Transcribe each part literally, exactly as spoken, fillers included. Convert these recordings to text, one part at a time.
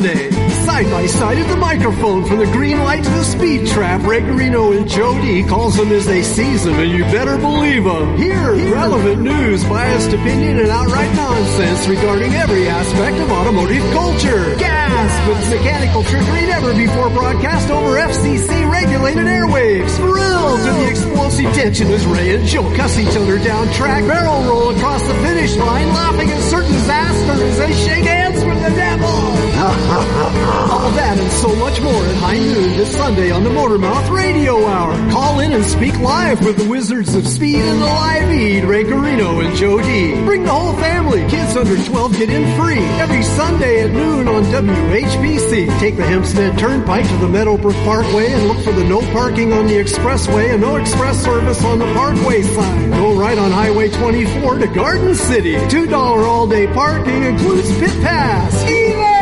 Sunday. Side by side at the microphone, from the green light to the speed trap, Ray Guarino and Joe D calls them as they seize them, and you better believe them. Hear relevant news, biased opinion, and outright nonsense regarding every aspect of automotive culture. Gasp with mechanical trickery never before broadcast over F C C-regulated airwaves. Thrilled with the explosive tension as Ray and Joe cuss each other down track, barrel roll across the finish line, laughing at certain disaster as they shake hands with the devil. All that and so much more at high noon this Sunday on the Motormouth Radio Hour. Call in and speak live with the Wizards of Speed and the Live Eat, Ray Guarino and Joe D. Bring the whole family. Kids under twelve get in free every Sunday at noon on W H P C. Take the Hempstead Turnpike to the Meadowbrook Parkway and look for the no parking on the expressway and no express service on the Parkway sign. Go right on Highway twenty-four to Garden City. two dollars all-day parking includes pit pass. E-There!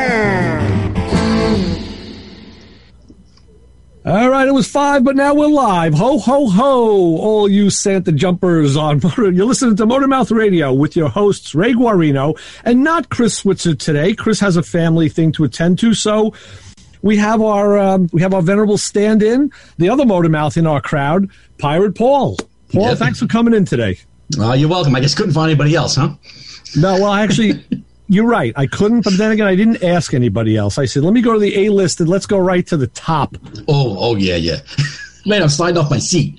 All right, it was five, but now we're live. Ho, ho, ho, all you Santa jumpers on Motor. You're listening to Motormouth Radio with your hosts, Ray Guarino, and not Chris Switzer today. Chris has a family thing to attend to, so we have our um, we have our venerable stand-in, the other Motormouth in our crowd, Pirate Paul. Paul, yeah. Thanks for coming in today. Uh, you're welcome. I just couldn't find anybody else, huh? No, well, actually... You're right. I couldn't, but then again, I didn't ask anybody else. I said, let me go to the A list and let's go right to the top. Oh, oh yeah, yeah. Man, I'm sliding off my seat.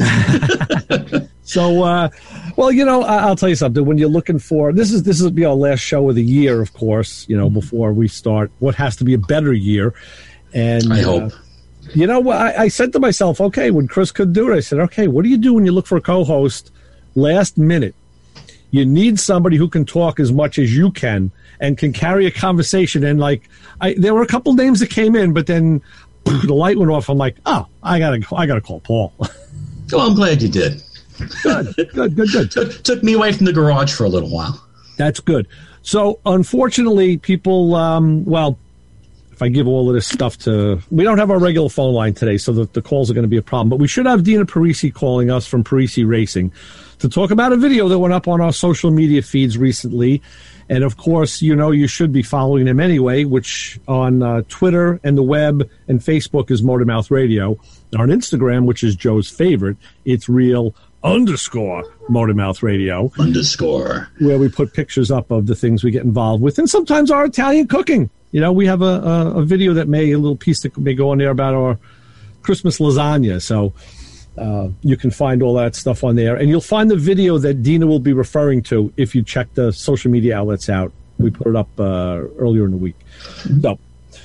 So, uh, well, you know, I'll tell you something. When you're looking for, this is this will be our last show of the year, of course, you know, before we start what has to be a better year. And I uh, hope. You know, I, I said to myself, okay, when Chris could do it, I said, okay, what do you do when you look for a co-host last minute? You need somebody who can talk as much as you can and can carry a conversation. And like, I, there were a couple names that came in, but then the light went off. I'm like, oh, I gotta, I gotta call Paul. Well, I'm glad you did. Good, good, good, good. Took, took me away from the garage for a little while. That's good. So, unfortunately, people, um, well, if I give all of this stuff to, we don't have our regular phone line today, so the, the calls are going to be a problem. But we should have Dina Parisi calling us from Parisi Racing to talk about a video that went up on our social media feeds recently. And, of course, you know you should be following them anyway, which on uh, Twitter and the web and Facebook is Motormouth Radio. And on Instagram, which is Joe's favorite, it's real underscore Motormouth Radio. Underscore. Where we put pictures up of the things we get involved with. And sometimes our Italian cooking. You know, we have a, a, a video that may, a little piece that may go on there about our Christmas lasagna. So uh, you can find all that stuff on there. And you'll find the video that Dina will be referring to if you check the social media outlets out. We put it up uh, earlier in the week. So,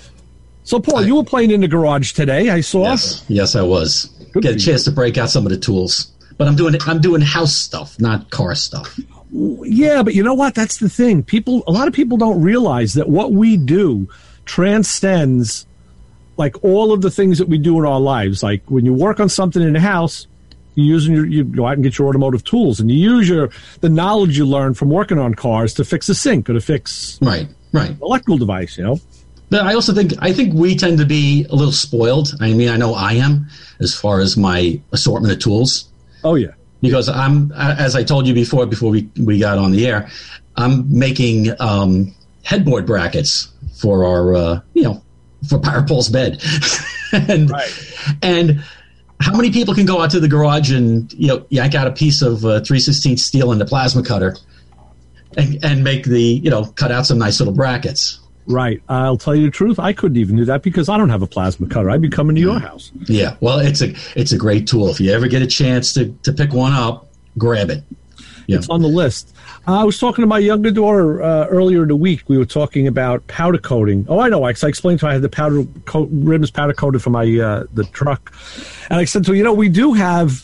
so Paul, I, you were playing in the garage today, I saw. Yes, yes I was. Good Get a chance to break out some of the tools. But I'm doing I'm doing house stuff, not car stuff. Yeah, but you know what? That's the thing. People, a lot of people don't realize that what we do transcends like all of the things that we do in our lives. Like when you work on something in the house, you using your, you go out and get your automotive tools, and you use your the knowledge you learn from working on cars to fix a sink or to fix right, right, an electrical device. You know. But I also think I think we tend to be a little spoiled. I mean, I know I am as far as my assortment of tools. Oh yeah. Because I'm, as I told you before, before we, we got on the air, I'm making um, headboard brackets for our, uh, you know, for Pirate Paul's bed. and, right. and how many people can go out to the garage and, you know, yank out a piece of uh, three sixteenths steel in the plasma cutter and, and make the, you know, cut out some nice little brackets. Right. I'll tell you the truth. I couldn't even do that because I don't have a plasma cutter. I'd be coming to your house. Yeah. Well, it's a it's a great tool. If you ever get a chance to, to pick one up, grab it. Yeah. It's on the list. Uh, I was talking to my younger daughter uh, earlier in the week. We were talking about powder coating. Oh, I know. I, I explained to her I had the powder coat, rims powder coated for my uh, the truck. And I said to her, you know, we do have,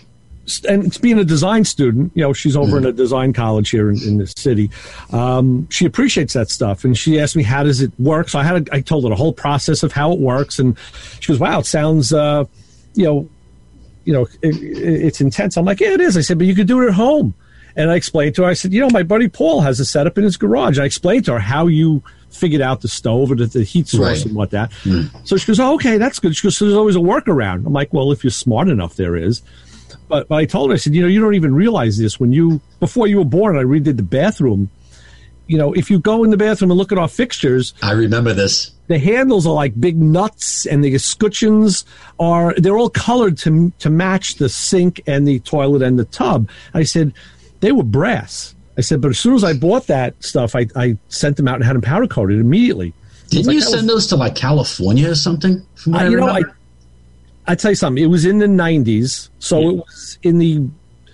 and it's being a design student, you know, she's over mm-hmm. in a design college here in, in the city. Um, she appreciates that stuff. And she asked me, how does it work? So I had, a, I told her the whole process of how it works. And she goes, wow, it sounds, uh, you know, you know, it, it, it's intense. I'm like, yeah, it is. I said, but you could do it at home. And I explained to her, I said, you know, my buddy Paul has a setup in his garage. I explained to her how you figured out the stove or the, the heat source right. and what that. Mm. So she goes, oh, okay, that's good. She goes, so there's always a workaround. I'm like, well, if you're smart enough, there is. But, but I told her, I said, you know, you don't even realize this. When you, before you were born, I redid the bathroom. you know, if you go in the bathroom and look at our fixtures, I remember this. The handles are like big nuts, and the escutcheons are, they're all colored to to match the sink and the toilet and the tub. I said, they were brass. I said, but as soon as I bought that stuff, I, I sent them out and had them powder coated immediately. Didn't like, you send was, those to like California or something? From what I, I you know, remember? I, I tell you something. It was in the nineties, so yeah. It was in the,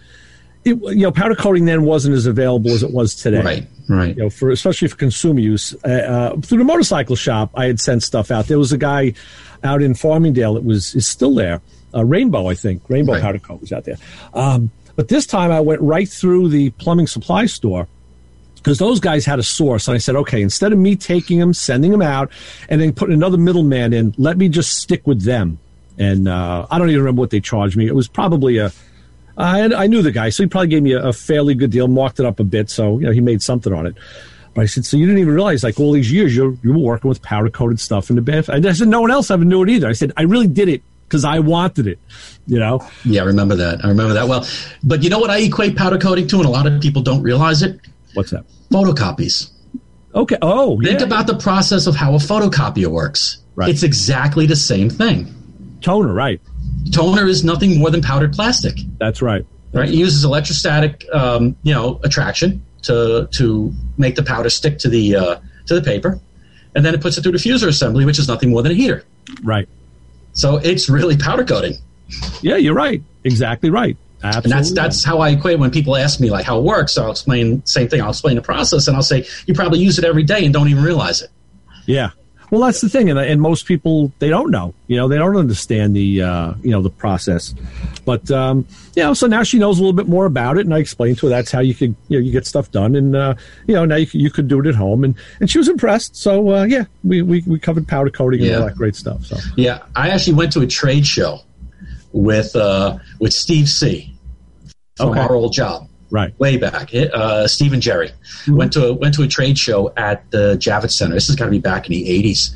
it, you know, powder coating then wasn't as available as it was today. Right, right. You know, for especially for consumer use. Uh, uh, through the motorcycle shop, I had sent stuff out. There was a guy out in Farmingdale that was is still there. Uh, Rainbow, I think. Rainbow right. Powder Coat was out there. Um, but this time I went right through the plumbing supply store, because those guys had a source. And I said, okay, instead of me taking them, sending them out, and then putting another middleman in, let me just stick with them. And uh, I don't even remember what they charged me. It was probably a, I, I knew the guy, so he probably gave me a, a fairly good deal, marked it up a bit, so you know he made something on it. But I said, so you didn't even realize, like all these years, you you were working with powder-coated stuff in the bath? And I said, no one else ever knew it either. I said, I really did it because I wanted it, you know? Yeah, I remember that. I remember that well. But you know what I equate powder coating to, and a lot of people don't realize it? What's that? Photocopies. Okay. Oh, yeah. Think about the process of how a photocopier works. Right. It's exactly the same thing. Toner, right. Toner is nothing more than powdered plastic. That's right. Right. It uses electrostatic, um, you know, attraction to to make the powder stick to the uh, to the paper, and then it puts it through the diffuser assembly, which is nothing more than a heater. Right. So it's really powder coating. Yeah, you're right. Exactly right. Absolutely. And that's that's how I equate when people ask me like how it works. I'll explain same thing. I'll explain the process, and I'll say you probably use it every day and don't even realize it. Yeah. Well, that's the thing, and, and most people, they don't know. You know, they don't understand the uh, you know the process. But um, you know, so now she knows a little bit more about it, and I explained to her that's how you could you know you get stuff done, and uh, you know now you could, you could do it at home, and, and she was impressed. So uh, yeah, we, we we covered powder coating and yeah. all that great stuff. So yeah, I actually went to a trade show with uh, with Steve C. from okay. our old job. Right, way back. Uh, Steve and Jerry mm-hmm. went to a, went to a trade show at the Javits Center. This has got to be back in the eighties,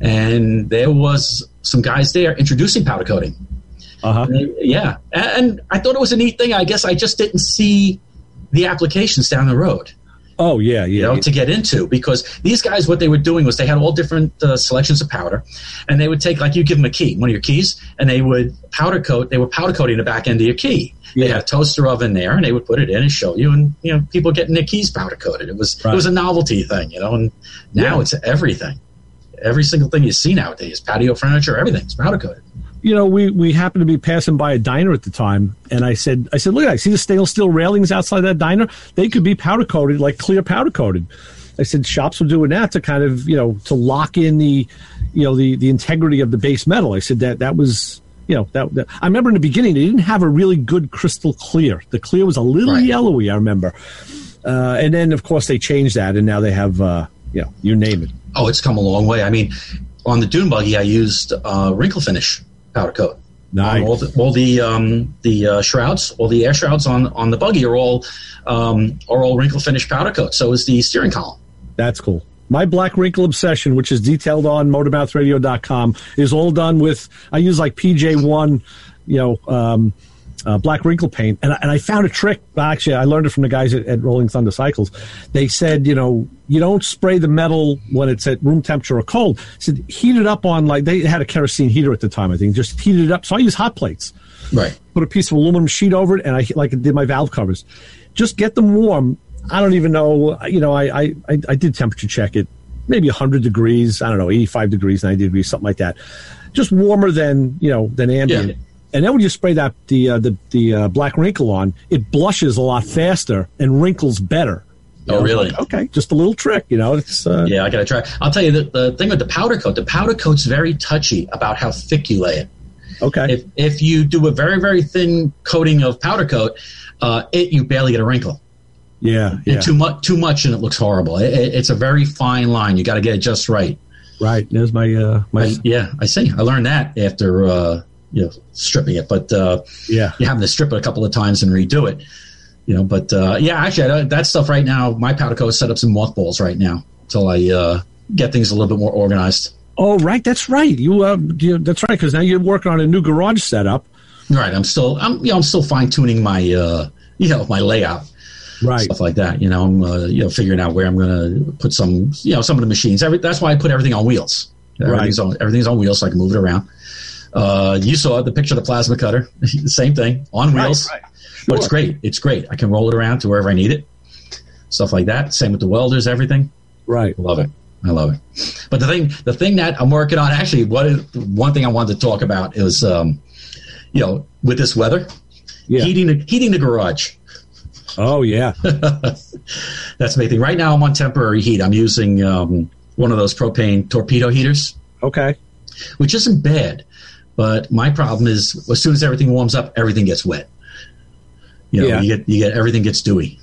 and there was some guys there introducing powder coating. Uh-huh. And they, yeah, and, and I thought it was a neat thing. I guess I just didn't see the applications down the road. Oh yeah, yeah. You know, yeah. to get into, because these guys, what they were doing was they had all different uh, selections of powder, and they would take, like, you give them a key, one of your keys, and they would powder coat. They were powder coating the back end of your key. They Yeah. had a toaster oven there, and they would put it in and show you, and you know, people getting their keys powder coated. It was Right. it was a novelty thing, you know. And now Yeah. it's everything. Every single thing you see nowadays, patio furniture, everything's powder coated. You know, we, we happened to be passing by a diner at the time, and I said, I said, look, I see the stainless steel railings outside that diner. They could be powder coated, like clear powder coated. I said, shops were doing that to kind of, you know, to lock in the, you know, the, the integrity of the base metal. I said that that was, you know, that, that I remember in the beginning they didn't have a really good crystal clear. The clear was a little Right. yellowy, I remember. Uh, and then of course they changed that, and now they have, uh, you know, you name it. Oh, it's come a long way. I mean, on the Dune Buggy, I used uh, wrinkle finish powder coat. Nice. Um, all the all the, um, the uh, shrouds, all the air shrouds on, on the buggy are all um, are all wrinkle finish powder coat. So is the steering column. That's cool. My Black Wrinkle Obsession, which is detailed on motormouth radio dot com, is all done with, I use like P J one, you know, um, uh, black wrinkle paint. And I, and I found a trick. Actually, I learned it from the guys at, at Rolling Thunder Cycles. They said, you know, you don't spray the metal when it's at room temperature or cold. They said, heat it up on, like, they had a kerosene heater at the time, I think. Just heated it up. So I use hot plates. Right. Put a piece of aluminum sheet over it, and I, like I did my valve covers. Just get them warm. I don't even know, you know, I, I, I did temperature check it, maybe one hundred degrees, I don't know, eighty-five degrees, ninety degrees, something like that. Just warmer than, you know, than ambient. Yeah. And then when you spray that the uh, the, the uh, black wrinkle on, it blushes a lot faster and wrinkles better. You Oh, know, really? like, okay, just a little trick, you know. It's uh, Yeah, I got to try. I'll tell you, the, the thing with the powder coat, the powder coat's very touchy about how thick you lay it. okay. If if you do a very, very thin coating of powder coat, uh, it you barely get a wrinkle. yeah, And yeah. too much, too much, and it looks horrible. It, it, it's a very fine line. You got to get it just right. Right. There's my uh, my I, yeah, I see. I learned that after uh, you know stripping it, but uh, yeah. you have to strip it a couple of times and redo it. You know, but uh, yeah, actually, I don't, that stuff right now, my powder coat is set up some mothballs right now until I uh, get things a little bit more organized. Oh, right. That's right. You uh, you, that's right. Because now you're working on a new garage setup. Right. I'm still, I'm, you know, I'm still fine tuning my, uh, you know, my layout. right? Stuff like that. You know, I'm uh, you know figuring out where I'm going to put some you know some of the machines. Every, that's why I put everything on wheels. Everything's right. on everything's on wheels, so I can move it around. Uh, you saw the picture of the plasma cutter. Same thing on wheels, right, right. Sure. But it's great. It's great. I can roll it around to wherever I need it. Stuff like that. Same with the welders. Everything. Right. Love it. I love it. But the thing, the thing that I'm working on, actually, what is, one thing I wanted to talk about is, um, you know, with this weather, yeah. heating the heating the garage. Oh yeah, that's my thing. Right now, I'm on temporary heat. I'm using um, one of those propane torpedo heaters. Okay. Which isn't bad, but my problem is, as soon as everything warms up, everything gets wet. You know, yeah. you get you get everything gets dewy.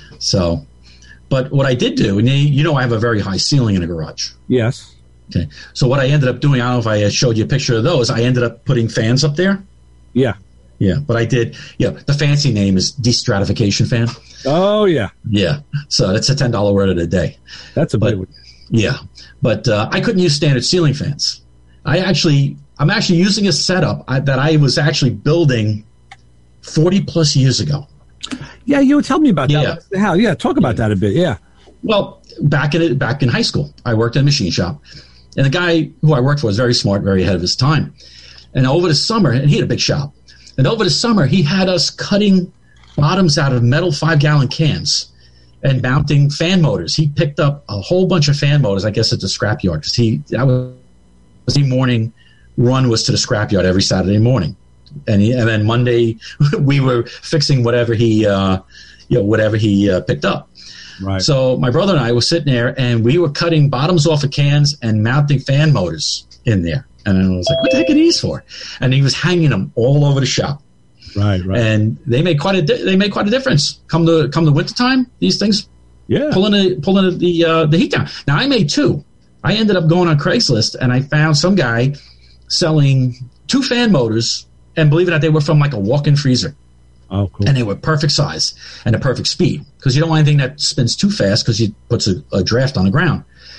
So. But what I did do, and you know I have a very high ceiling in the garage. Yes. Okay. So what I ended up doing, I don't know if I showed you a picture of those, I ended up putting fans up there. Yeah. Yeah. But I did, yeah, the fancy name is destratification fan. Oh, yeah. Yeah. So that's a ten dollar word of the day. That's a but, big one. Yeah. But uh, I couldn't use standard ceiling fans. I actually, I'm actually using a setup I, that I was actually building forty plus years ago. Yeah, you were telling me about that. Yeah. How? Yeah, talk about that a bit. Yeah. Well, back in back in high school, I worked in a machine shop, and the guy who I worked for was very smart, very ahead of his time. And over the summer, and he had a big shop, and over the summer, he had us cutting bottoms out of metal five gallon cans and mounting fan motors. He picked up a whole bunch of fan motors, I guess, at the scrapyard, because he that was the morning run was to the scrapyard every Saturday morning. And, he, and then Monday, we were fixing whatever he, uh, you know, whatever he uh, picked up. Right. So my brother and I were sitting there, and we were cutting bottoms off of cans and mounting fan motors in there. And I was like, "What the heck are these for?" And he was hanging them all over the shop. Right, right. And they make quite a di- they make quite a difference. Come the come the wintertime, these things, yeah, pulling the pulling the uh, the heat down. Now I made two. I ended up going on Craigslist, and I found some guy selling two fan motors. And believe it or not, they were from like a walk-in freezer. Oh, cool. And they were perfect size and a perfect speed, because you don't want anything that spins too fast, because it puts a, a draft on the ground.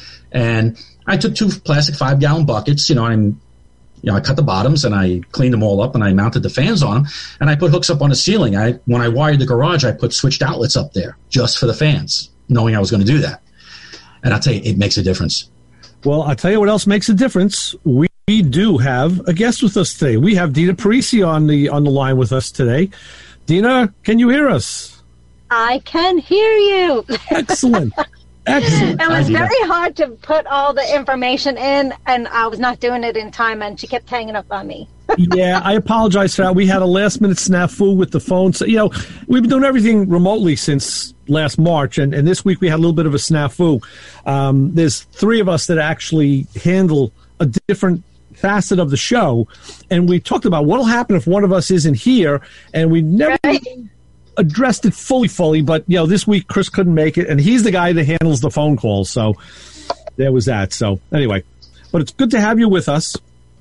And I took two plastic five-gallon buckets, you know, and you know, I cut the bottoms and I cleaned them all up and I mounted the fans on them, and I put hooks up on the ceiling. I when I wired the garage, I put switched outlets up there just for the fans, knowing I was going to do that. And I'll tell you, it makes a difference. Well, I'll tell you what else makes a difference. We We do have a guest with us today. We have Dina Parisi on the on the line with us today. Dina, can you hear us? I can hear you. Excellent. Excellent. It was very hard to put all the information in, and I was not doing it in time, and she kept hanging up on me. Yeah, I apologize for that. We had a last-minute snafu with the phone. So, you know, we've been doing everything remotely since last March, and, and this week we had a little bit of a snafu. Um, there's three of us that actually handle a different facet of the show, and we talked about what'll happen if one of us isn't here, and we never Right. addressed it fully fully but you know, this week Chris couldn't make it, and he's the guy that handles the phone calls, so there was that. So anyway, but it's good to have you with us.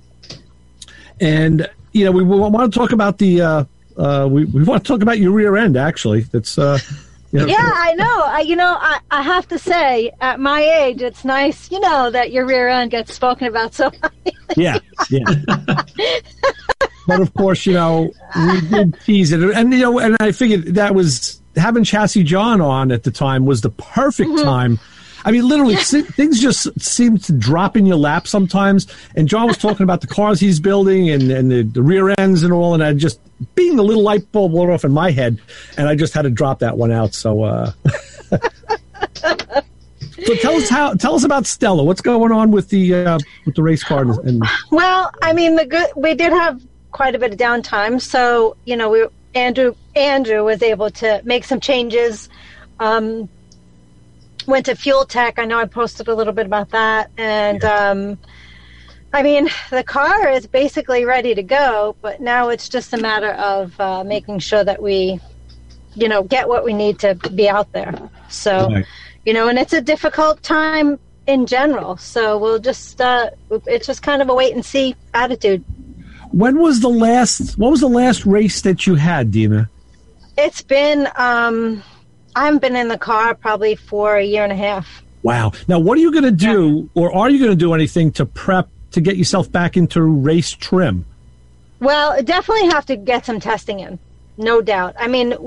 And you know, we, we want to talk about the uh uh we, we want to talk about your rear end, actually. That's uh you know, Yeah, I know. I, you know, I, I have to say, at my age, it's nice, you know, that your rear end gets spoken about so highly. Yeah, yeah. But of course, you know, we did tease it, and you know, and I figured that was having Chassis John on at the time was the perfect mm-hmm. time. I mean, literally, things just seem to drop in your lap sometimes. And John was talking about the cars he's building and, and the, the rear ends and all, and I just, being the little light bulb went off in my head, and I just had to drop that one out. So, uh, so tell us how, tell us about Stella. What's going on with the uh, with the race car? And well, I mean, the good we did have quite a bit of downtime, so you know, we Andrew Andrew was able to make some changes. Um, Went to Fuel Tech. I know I posted a little bit about that. And, yeah. um, I mean, the car is basically ready to go, but now it's just a matter of uh, making sure that we, you know, get what we need to be out there. So, right. you know, and it's a difficult time in general. So we'll just, uh, it's just kind of a wait and see attitude. When was the last, what was the last race that you had, Dina? It's been, um, I haven't been in the car probably for a year and a half. Wow. Now, what are you going to do, yeah. or are you going to do anything to prep to get yourself back into race trim? Well, definitely have to get some testing in, no doubt. I mean, we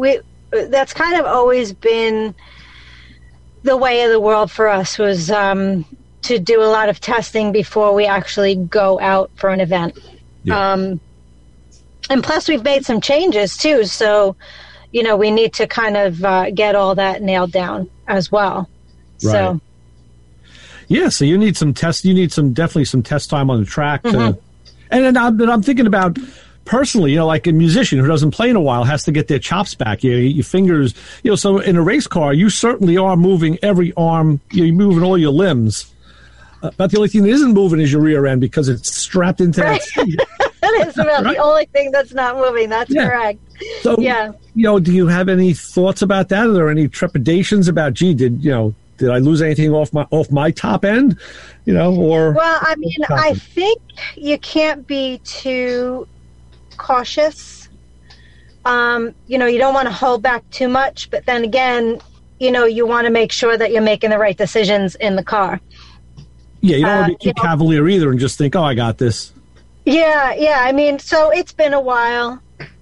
that's kind of always been the way of the world for us, was um, to do a lot of testing before we actually go out for an event. Yeah. Um, and plus, we've made some changes too, so you know we need to kind of uh, get all that nailed down as well. Right. So, yeah, so you need some test. You need some definitely some test time on the track. To, mm-hmm. And then I'm, I'm thinking about personally, you know, like a musician who doesn't play in a while has to get their chops back. You know, your fingers, you know. So in a race car, you certainly are moving every arm. You know, you're moving all your limbs. Uh, but the only thing that isn't moving is your rear end because it's strapped into right. that seat. That is about right? the only thing that's not moving. That's yeah. correct. So, yeah. you know, do you have any thoughts about that? Are there any trepidations about, gee, did, you know, did I lose anything off my off my top end? You know, or well, I mean, I think you can't be too cautious. Um, you know, you don't want to hold back too much, but then again, you know, you want to make sure that you're making the right decisions in the car. Yeah, you don't uh, want to be too you know, cavalier either and just think, oh, I got this. Yeah, yeah. I mean, so it's been a while.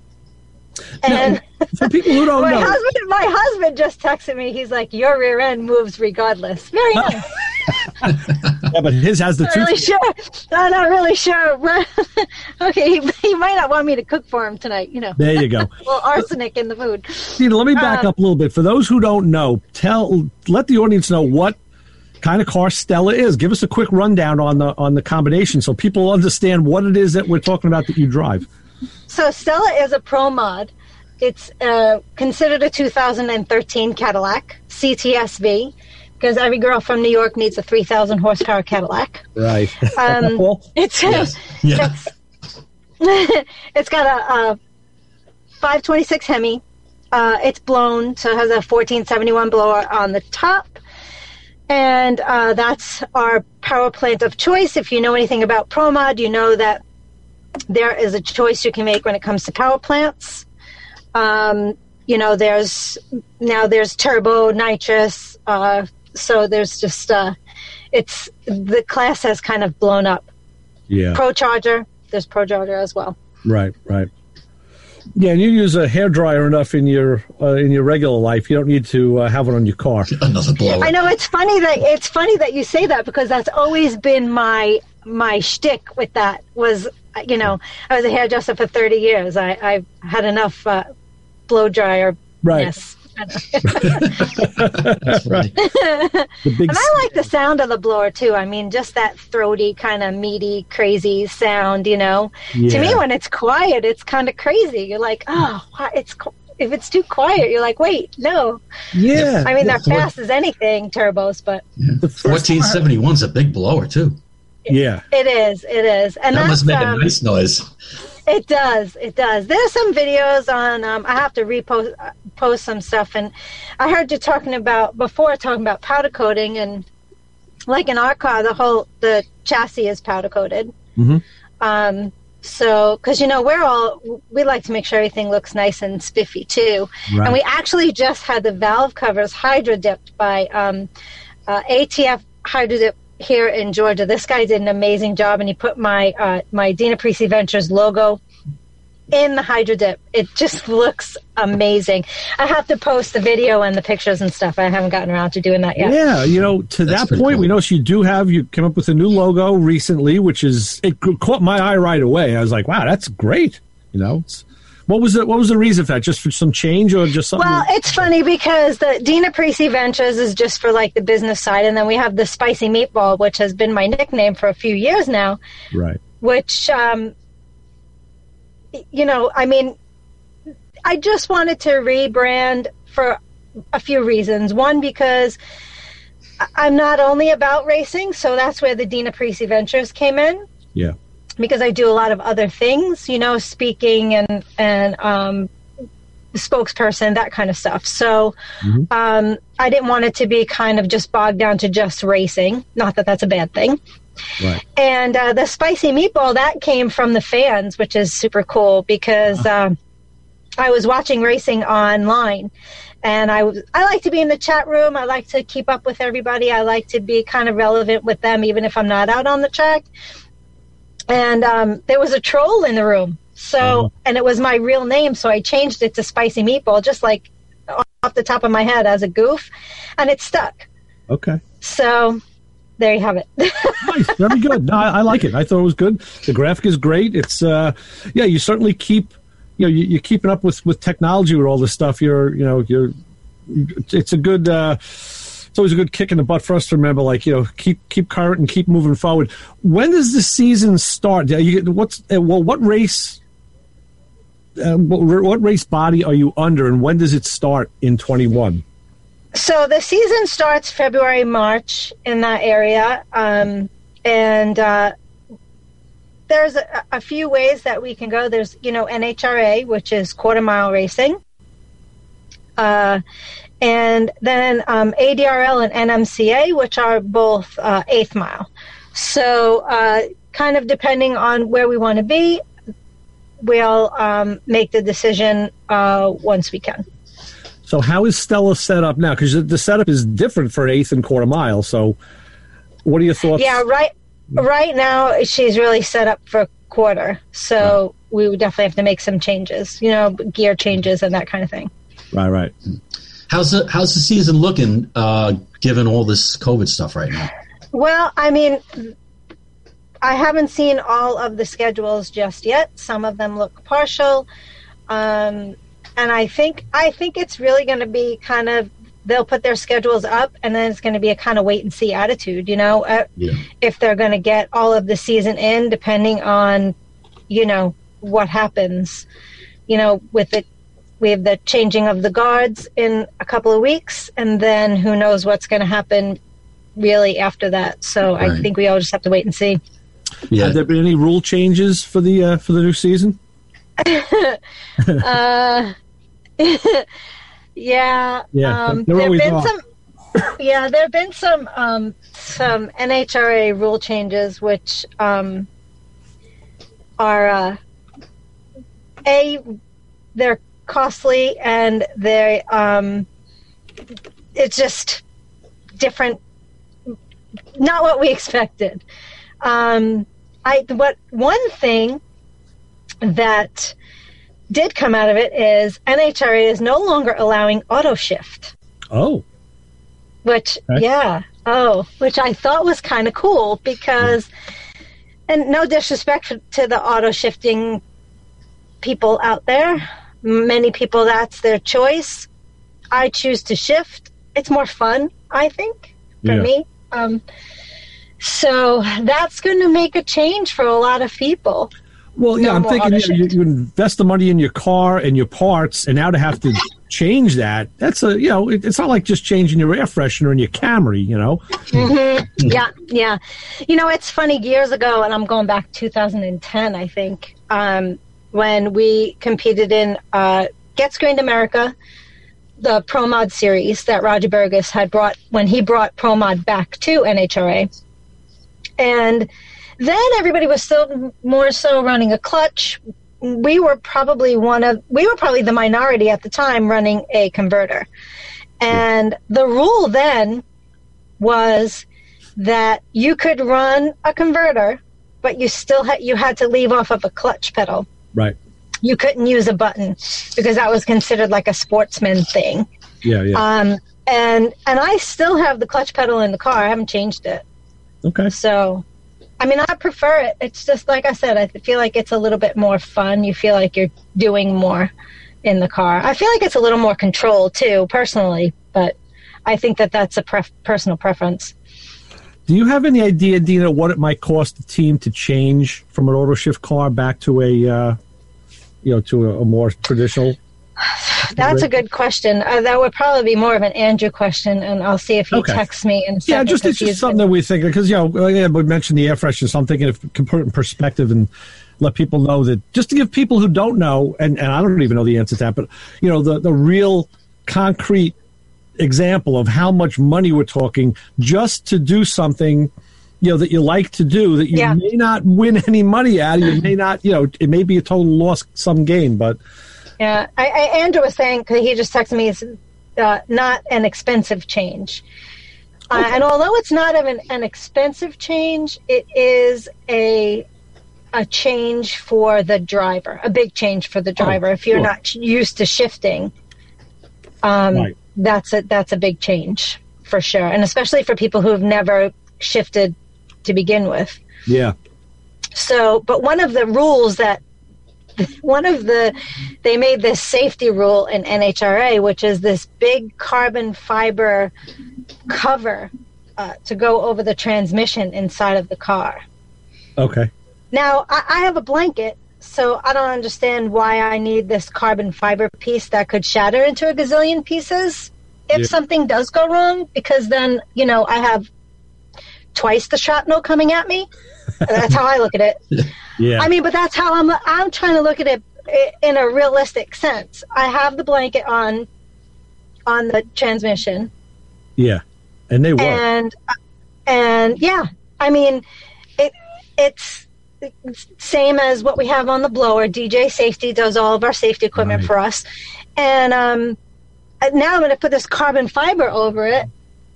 And now, for people who don't my know, husband, my husband just texted me. He's like, "Your rear end moves regardless." Very nice. Yeah, but his has the not two. Really sure? I'm not really sure. Okay, he, he might not want me to cook for him tonight. You know. There you go. A little arsenic in the food. Tina, let me back um, up a little bit. For those who don't know, tell let the audience know what kind of car Stella is. Give us a quick rundown on the on the combination so people understand what it is that we're talking about that you drive. So Stella is a Pro Mod. It's uh, considered a two thousand thirteen Cadillac C T S V because every girl from New York needs a three thousand horsepower Cadillac. Right. Um, it's, yes. yeah. it's it's got a, a five twenty-six Hemi. Uh, it's blown, so it has a fourteen seventy-one blower on the top. And uh, that's our power plant of choice. If you know anything about Pro Mod, you know that there is a choice you can make when it comes to power plants. Um, you know, there's now there's turbo, nitrous. Uh, so there's just uh, it's the class has kind of blown up. Yeah. Pro Charger. There's Pro Charger as well. Right. Right. Yeah, and you use a hairdryer enough in your uh, in your regular life. You don't need to uh, have it on your car. Another blower. I know it's funny that it's funny that you say that because that's always been my my shtick with that. Was you know I was a hairdresser for thirty years. I I've had enough uh, blow dryer. Right. Yes. That's right. The big and I like the sound of the blower too. I mean, just that throaty, kind of meaty, crazy sound. You know, yeah. To me, when it's quiet, it's kind of crazy. You're like, oh, it's if it's too quiet, you're like, wait, no. Yeah. I mean, yeah. they're fast as anything, turbos, but yeah. The fourteen seventy-one's a big blower too. Yeah, it is. It is, and that that's, must make um, a nice noise. It does. It does. There's some videos on. Um, I have to repost uh, post some stuff, and I heard you talking about before talking about powder coating, and like in our car, the whole the chassis is powder coated. Mm-hmm. Um, so, because you know we're all we like to make sure everything looks nice and spiffy too, right. And we actually just had the valve covers hydro dipped by um, uh, A T F Hydro Dip here in Georgia. This guy did an amazing job, and he put my uh, my Dina Parisi Ventures logo in the hydro dip. It just looks amazing. I have to post the video and the pictures and stuff. I haven't gotten around to doing that yet. Yeah, you know, to That's that pretty point, cool. we noticed you do have, you came up with a new logo recently, which is, it caught my eye right away. I was like, wow, that's great. You know, it's, what was the, what was the reason for that? Just for some change or just something? Well, it's funny because the Dina Parisi Ventures is just for like the business side. And then we have the Spicy Meatball, which has been my nickname for a few years now. Right. Which, um, you know, I mean, I just wanted to rebrand for a few reasons. One, because I'm not only about racing, so that's where the Dina Parisi Ventures came in. Yeah. Because I do a lot of other things, you know, speaking and, and um, spokesperson, that kind of stuff. So mm-hmm. um, I didn't want it to be kind of just bogged down to just racing. Not that that's a bad thing. Right. And uh, the Spicy Meatball, that came from the fans, which is super cool because um, I was watching racing online, and I, was, I like to be in the chat room. I like to keep up with everybody. I like to be kind of relevant with them, even if I'm not out on the track. And um, there was a troll in the room. So, uh-huh. And it was my real name, so I changed it to Spicy Meatball, just like off the top of my head as a goof, and it stuck. Okay. So there you have it. Nice, very good. No, I, I like it. I thought it was good. The graphic is great. It's uh, yeah, you certainly keep, you know, you, you're keeping up with, with technology with all this stuff. You're, you know, you're. It's a good. Uh, it's always a good kick in the butt for us to remember. Like, you know, keep keep current and keep moving forward. When does the season start? You, what's uh, well, what race? Uh, what, what race body are you under, and when does it start in twenty-one? So the season starts February, March in that area, um, and uh, there's a, a few ways that we can go. There's, you know, N H R A, which is quarter mile racing, uh, and then um, A D R L and N M C A, which are both uh, eighth mile. So uh, kind of depending on where we want to be, we'll um, make the decision uh, once we can. So how is Stella set up now? Because the setup is different for eighth and quarter mile. So what are your thoughts? Yeah, right Right now she's really set up for quarter. So right. we would definitely have to make some changes, you know, gear changes and that kind of thing. Right, right. How's the, how's the season looking, uh, given all this COVID stuff right now? Well, I mean, I haven't seen all of the schedules just yet. Some of them look partial. Um And I think I think it's really going to be kind of, they'll put their schedules up, and then it's going to be a kind of wait and see attitude, you know, uh, yeah. if they're going to get all of the season in, depending on, you know, what happens, you know, with it. We have the changing of the guards in a couple of weeks, and then who knows what's going to happen really after that. So right. I think we all just have to wait and see. Yeah. Have there been any rule changes for the uh, for the new season? uh, yeah, yeah. Um, there have been are. some. Yeah, there have been some um, some N H R A rule changes, which um, are uh, a they're costly, and they um, it's just different. Not what we expected. Um, I what one thing that did come out of it is N H R A is no longer allowing auto shift. Oh. Which, okay. yeah. Oh, which I thought was kind of cool because, and no disrespect to the auto shifting people out there. Many people, that's their choice. I choose to shift. It's more fun, I think, for yeah. me. Um, so that's going to make a change for a lot of people. Well, yeah, no I'm thinking you, you, you invest the money in your car and your parts, and now to have to change that, that's a, you know, it, it's not like just changing your air freshener in your Camry, you know? Mm-hmm. Yeah, yeah. You know, it's funny, years ago, and I'm going back two thousand ten, I think, um, when we competed in uh, Get Screened America, the Pro Mod series that Roger Burgess had brought, when he brought Pro Mod back to N H R A. And then everybody was still more so running a clutch. We were probably one of, we were probably the minority at the time running a converter. And the rule then was that you could run a converter, but you still had, you had to leave off of a clutch pedal. Right. You couldn't use a button because that was considered like a sportsman thing. Yeah, yeah. Um, and, and I still have the clutch pedal in the car. I haven't changed it. Okay. So, I mean, I prefer it. It's just, like I said, I feel like it's a little bit more fun. You feel like you're doing more in the car. I feel like it's a little more control, too, personally. But I think that that's a pref- personal preference. Do you have any idea, Dina, what it might cost the team to change from an auto shift car back to a, uh, you know, to a, a more traditional? That's a good question. Uh, that would probably be more of an Andrew question, and I'll see if he okay. texts me in a second. Yeah, just it's just something been... that we think, because, you know, yeah, we mentioned the air freshener, so I'm thinking if we can put it in perspective and let people know that, just to give people who don't know, and, and I don't even know the answer to that, but, you know, the, the real concrete example of how much money we're talking just to do something, you know, that you like to do, that you yeah. may not win any money at, you may not, you know, it may be a total loss sum game, but... Yeah, I, I, Andrew was saying, because he just texted me, it's uh, not an expensive change. Uh, okay. And although it's not an, an expensive change, it is a a change for the driver, a big change for the driver. Oh, if you're sure. not used to shifting, Um, Right. That's a that's a big change for sure, and especially for people who have never shifted to begin with. Yeah. So, but one of the rules that one of the they made this safety rule in N H R A, which is this big carbon fiber cover uh, to go over the transmission inside of the car. Okay. Now, I, I have a blanket, so I don't understand why I need this carbon fiber piece that could shatter into a gazillion pieces if Yeah. something does go wrong, because then, you know, I have twice the shrapnel coming at me. That's how I look at it. Yeah. I mean, but that's how I'm I'm trying to look at it in a realistic sense. I have the blanket on on the transmission. Yeah. And they work. And and yeah, I mean, it it's, it's same as what we have on the blower. D J Safety does all of our safety equipment Right. for us, and um, now I'm going to put this carbon fiber over it.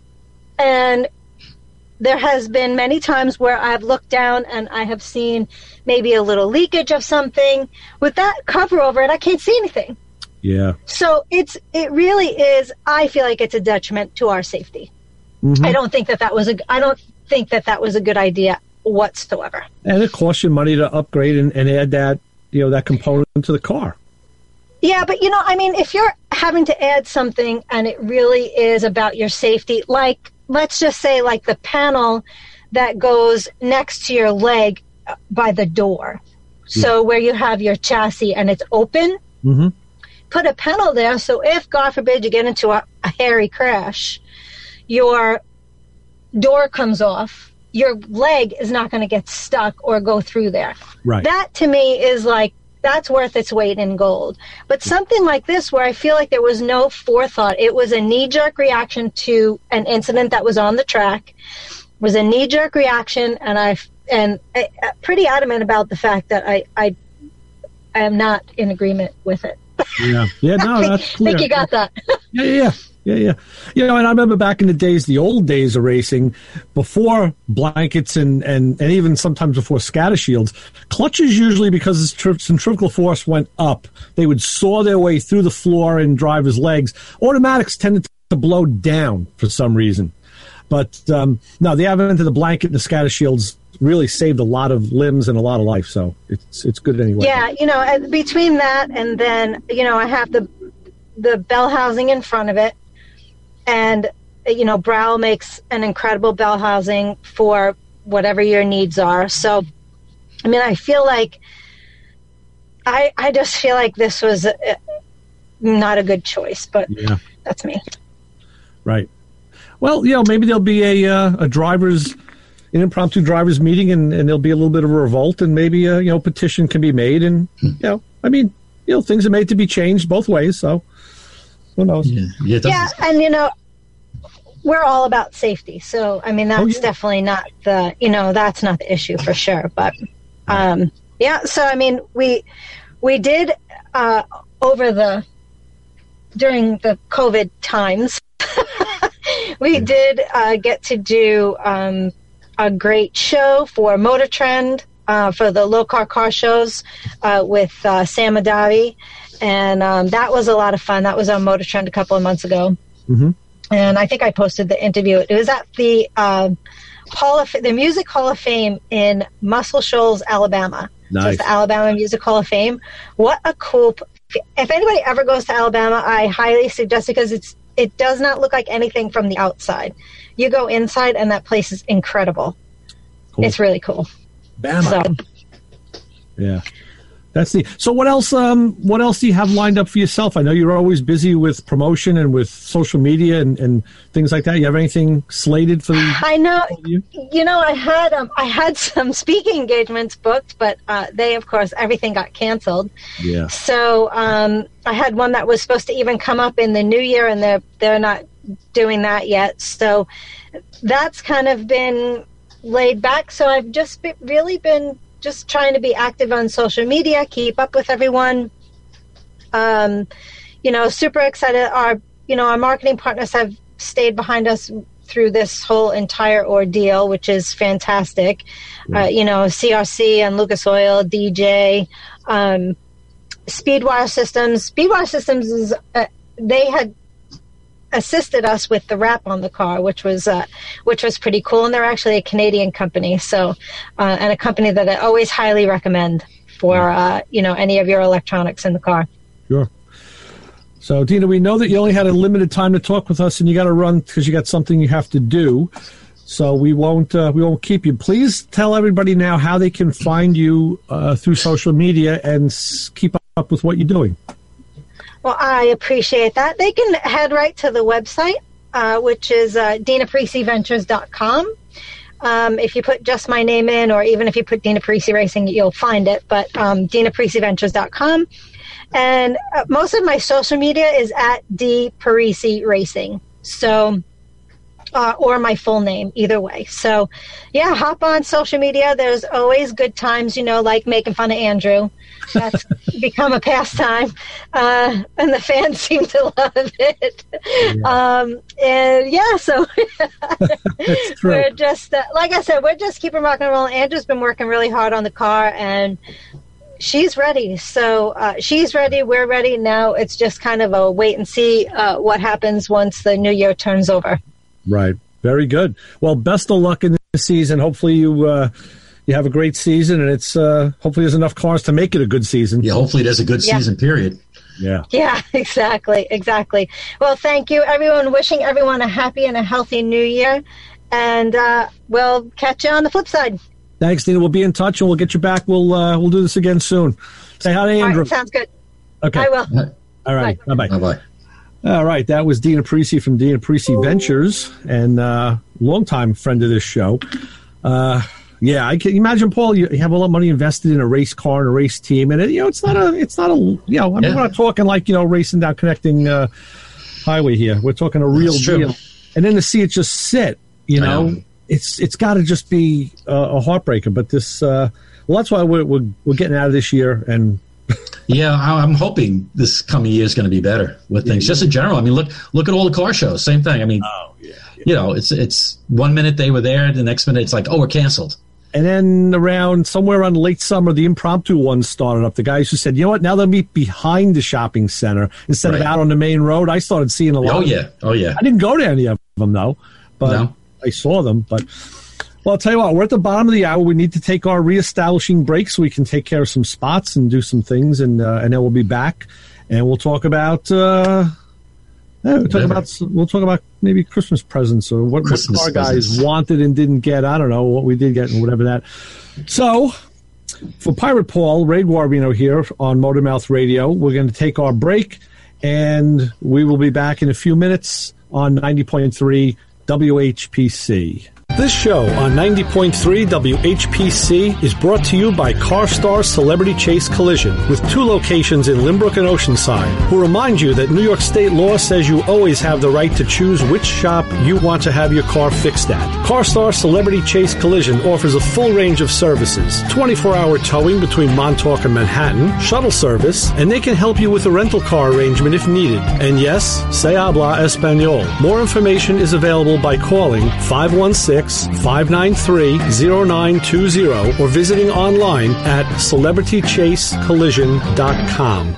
And there has been many times where I've looked down and I have seen maybe a little leakage of something. With that cover over it, I can't see anything. Yeah. So it's it really is. I feel like it's a detriment to our safety. Mhm. I don't think that that was a. I don't think that that was a good idea whatsoever. And it costs you money to upgrade and, and add that, you know, that component to the car. Yeah, but you know, I mean, if you're having to add something and it really is about your safety, like let's just say, like the panel that goes next to your leg by the door, so where you have your chassis and it's open. Mm-hmm. Put a panel there, so if, God forbid, you get into a, a hairy crash, your door comes off, your leg is not going to get stuck or go through there. Right. That, to me, is like, that's worth its weight in gold. But something like this, where I feel like there was no forethought, it was a knee-jerk reaction to an incident that was on the track, was a knee-jerk reaction, and I and I, I'm pretty adamant about the fact that I, I, I am not in agreement with it. Yeah. Yeah. No, I think, that's clear. think you got that. Yeah, yeah, yeah, yeah. You know, and I remember back in the days, the old days of racing, before blankets and, and, and even sometimes before scatter shields, clutches usually, because the centrifugal force went up, they would saw their way through the floor and drivers' legs. Automatics tended to blow down for some reason. But um, no, the advent of the blanket and the scatter shields really saved a lot of limbs and a lot of life. So it's it's good anyway. Yeah, you know, and between that and then, you know, I have the the bell housing in front of it, and you know, Brow makes an incredible bell housing for whatever your needs are. So, I mean, I feel like I I just feel like this was a, not a good choice, but Yeah. that's me. Right. Well, you know, maybe there'll be a uh, a drivers, an impromptu drivers meeting, and, and there'll be a little bit of a revolt, and maybe a you know petition can be made, and you know, I mean, you know, things are made to be changed both ways, so who knows? Yeah, yeah, it doesn't- Yeah, and you know, we're all about safety. So, I mean, that's Oh, yeah. definitely not the, you know, that's not the issue for sure. But, um, yeah, so, I mean, we, we did, uh, over the, during the COVID times, we did, uh, get to do, um, a great show for Motor Trend, uh, for the low car car shows, uh, with, uh, Sam Adavi. And, um, that was a lot of fun. That was on Motor Trend a couple of months ago. Mm-hmm. And I think I posted the interview. It was at the uh, Hall of the Music Hall of Fame in Muscle Shoals, Alabama. So Nice. it's the Alabama Music Hall of Fame. What a cool! If anybody ever goes to Alabama, I highly suggest it, because it's it does not look like anything from the outside. You go inside, and that place is incredible. Cool. It's really cool. Bama. So Yeah. That's the. So what else? Um, what else do you have lined up for yourself? I know you're always busy with promotion and with social media and, and things like that. You have anything slated for the? I know. You? You know, I had um, I had some speaking engagements booked, but uh, they, of course, everything got canceled. Yeah. So um, I had one that was supposed to even come up in the new year, and they're they're not doing that yet. So that's kind of been laid back. So I've just been, really been just trying to be active on social media, keep up with everyone. Um, you know, super excited. Our you know our marketing partners have stayed behind us through this whole entire ordeal, which is fantastic. Uh, you know, C R C and Lucas Oil, D J, um, Speedwire Systems. Speedwire Systems is uh, they had assisted us with the wrap on the car, which was uh, which was pretty cool. And they're actually a Canadian company, so uh, and a company that I always highly recommend for uh, you know any of your electronics in the car. Sure. So, Dina, we know that you only had a limited time to talk with us, and you got to run because you got something you have to do. So we won't uh, we won't keep you. Please tell everybody now how they can find you uh, through social media and s- keep up with what you're doing. Well, I appreciate that. They can head right to the website, uh, which is uh, dina parisi ventures dot com. Um, if you put just my name in, or even if you put Dina Parisi Racing, you'll find it. But um, dina parisi ventures dot com. And uh, most of my social media is at D Parisi Racing. So... Uh, or my full name, either way. So, yeah, hop on social media. There's always good times, you know, like making fun of Andrew. That's become a pastime, uh, and the fans seem to love it. Yeah. Um, and, yeah, so we're just, uh, like I said, we're just keeping rocking and rolling. Andrew's been working really hard on the car, and she's ready. So uh, she's ready. We're ready. Now it's just kind of a wait and see uh, what happens once the new year turns over. Right. Very good. Well, best of luck in the season. Hopefully you uh, you have a great season, and it's uh, hopefully there's enough cars to make it a good season. Yeah, hopefully there's a good yeah. season, period. Yeah. Yeah, exactly. Exactly. Well, thank you, everyone. Wishing everyone a happy and a healthy new year. And uh, we'll catch you on the flip side. Thanks, Dina. We'll be in touch, and we'll get you back. We'll uh, we'll do this again soon. Say hi to Andrew. All right, sounds good. Okay. I will. All right. Bye. Bye-bye. Bye-bye. All right, that was Dina Parisi from Dina Parisi Ventures, and uh, longtime friend of this show. Uh, yeah, I can imagine, Paul. You have a lot of money invested in a race car and a race team, and it, you know, it's not a, it's not a, you know, I mean, yeah. we're not talking like you know racing down connecting uh, highway here. We're talking a real deal, and then to see it just sit, you know, know. it's it's got to just be uh, a heartbreaker. But this, uh, well, that's why we're, we're we're getting out of this year and. Yeah, I'm hoping this coming year is going to be better with things. Just in general, I mean, look look at all the car shows. Same thing. I mean, oh, yeah, yeah. you know, it's it's one minute they were there, the next minute it's like, oh, we're canceled. And then around somewhere around late summer, the impromptu ones started up. The guys who said, you know what, now they'll meet behind the shopping center instead right. of out on the main road. I started seeing a lot. Oh, of yeah. Oh, yeah. I didn't go to any of them, though, but no. I saw them. But, well, I'll tell you what, we're at the bottom of the hour. We need to take our reestablishing break so we can take care of some spots and do some things, and uh, and then we'll be back, and we'll talk about uh, yeah, we'll talk about we'll talk about maybe Christmas presents or what, what car guys wanted and didn't get. I don't know what we did get and whatever that. So, for Pirate Paul, Ray Guarbino here on Motormouth Radio, we're going to take our break, and we will be back in a few minutes on ninety point three W H P C. This show on ninety point three W H P C is brought to you by CarStar Celebrity Chase Collision, with two locations in Limbrook and Oceanside, who remind you that New York state law says you always have the right to choose which shop you want to have your car fixed at. CarStar Celebrity Chase Collision offers a full range of services, twenty-four hour towing between Montauk and Manhattan, shuttle service, and they can help you with a rental car arrangement if needed. And yes, se habla español. More information is available by calling five one six, five nine three, zero nine two zero or visiting online at celebrity chase collision dot com.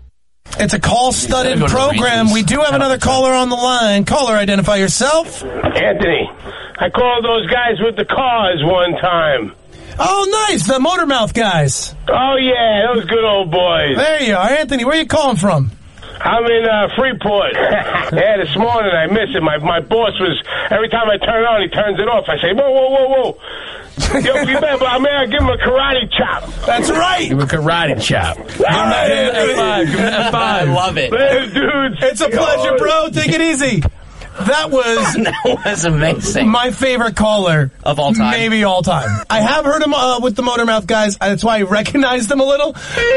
It's a call-studded program. We do have another caller on the line. Caller, identify yourself. Anthony. I called those guys with the cars one time. Oh, nice. The Motormouth guys. Oh, yeah. Those good old boys. There you are. Anthony, where are you calling from? I'm in uh, Freeport. Yeah, this morning I miss it. My my boss was, every time I turn it on, he turns it off. I say, whoa, whoa, whoa, whoa. Yo, you better, I mean, I give him a karate chop. That's right. Give him a karate chop. Give him that F five. Give him that F five. I love it. Man, dudes. It's a pleasure, bro. Take it easy. That was that was amazing. My favorite caller of all time, maybe all time. I have heard him uh, with the Motormouth guys. That's why I recognized him a little.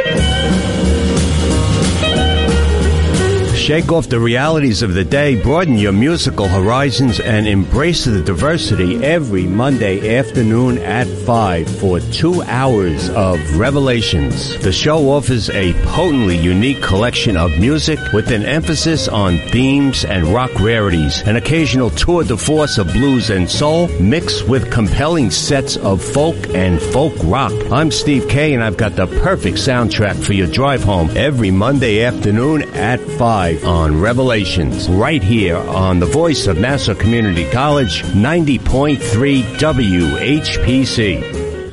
Shake off the realities of the day, broaden your musical horizons, and embrace the diversity every Monday afternoon at five for two hours of revelations. The show offers a potently unique collection of music with an emphasis on themes and rock rarities, an occasional tour de force of blues and soul, mixed with compelling sets of folk and folk rock. I'm Steve Kay, and I've got the perfect soundtrack for your drive home every Monday afternoon at five. five on Revelations, right here on the voice of Nassau Community College, ninety point three W H P C.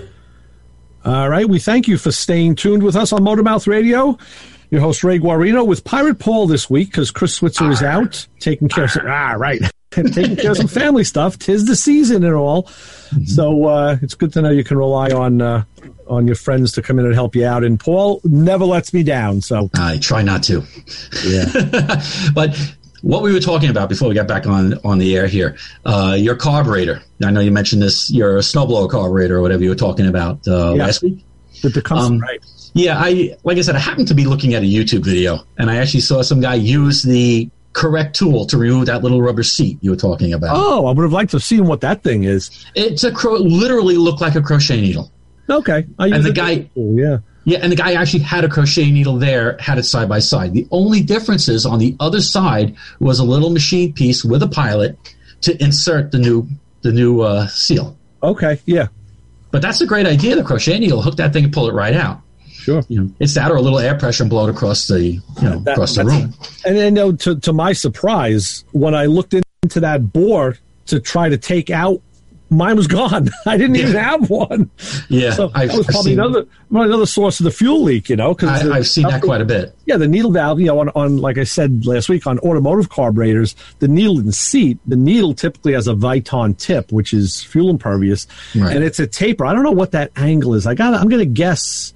All right, we thank you for staying tuned with us on Motormouth Radio. Your host, Ray Guarino, with Pirate Paul this week because Chris Switzer is out taking care of some, ah, right, taking care of some family stuff. 'Tis the season and all. Mm-hmm. So uh, it's good to know you can rely on uh, on your friends to come in and help you out. And Paul never lets me down. So I try not to. Yeah. But what we were talking about before we got back on, on the air here, uh, your carburetor. I know you mentioned this, your snowblower carburetor or whatever you were talking about uh, yeah. last week. The, the custom, um, right. Yeah, I like I said, I happened to be looking at a YouTube video, and I actually saw some guy use the correct tool to remove that little rubber seat you were talking about. Oh, I would have liked to have seen what that thing is. It's a cro- literally looked like a crochet needle. Okay, I and the guy, tool, yeah, yeah, and the guy actually had a crochet needle there, had it side by side. The only difference is on the other side was a little machine piece with a pilot to insert the new the new uh, seal. Okay, yeah, but that's a great idea. The crochet needle, hook that thing and pull it right out. Sure. You know, it's that or a little air pressure and blow it across the, you know, that, across the room. And then, you know, to, to my surprise, when I looked into that bore to try to take out, mine was gone. I didn't yeah. even have one. Yeah. So I've, that was probably seen, another another source of the fuel leak, you know. Cause I, the, I've seen that quite a bit. Yeah, the needle valve, you know, on, on, like I said last week, on automotive carburetors, the needle in the seat, the needle typically has a Viton tip, which is fuel impervious. Right. And it's a taper. I don't know what that angle is. I got. I'm going to guess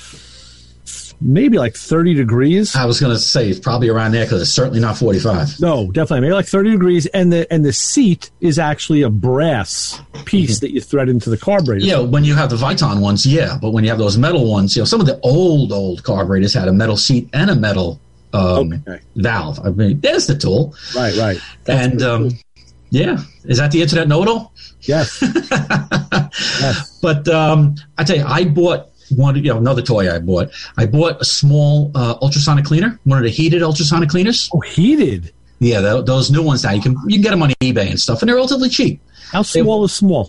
maybe like thirty degrees. I was going to say it's probably around there because it's certainly not forty-five. No, definitely. Maybe like thirty degrees. And the and the seat is actually a brass piece mm-hmm. that you thread into the carburetor. Yeah, when you have the Viton ones, yeah. But when you have those metal ones, you know, some of the old, old carburetors had a metal seat and a metal um, okay. valve. I mean, there's the tool. Right, right. That's and, um, cool. yeah. Is that the Internet Know-It-All? Yes. yes. But um, I tell you, I bought one, you know, another toy I bought. I bought a small uh, ultrasonic cleaner, one of the heated ultrasonic cleaners. Oh, heated? Yeah, th- those new ones now. You can you can get them on eBay and stuff, and they're relatively cheap. How small they, is small?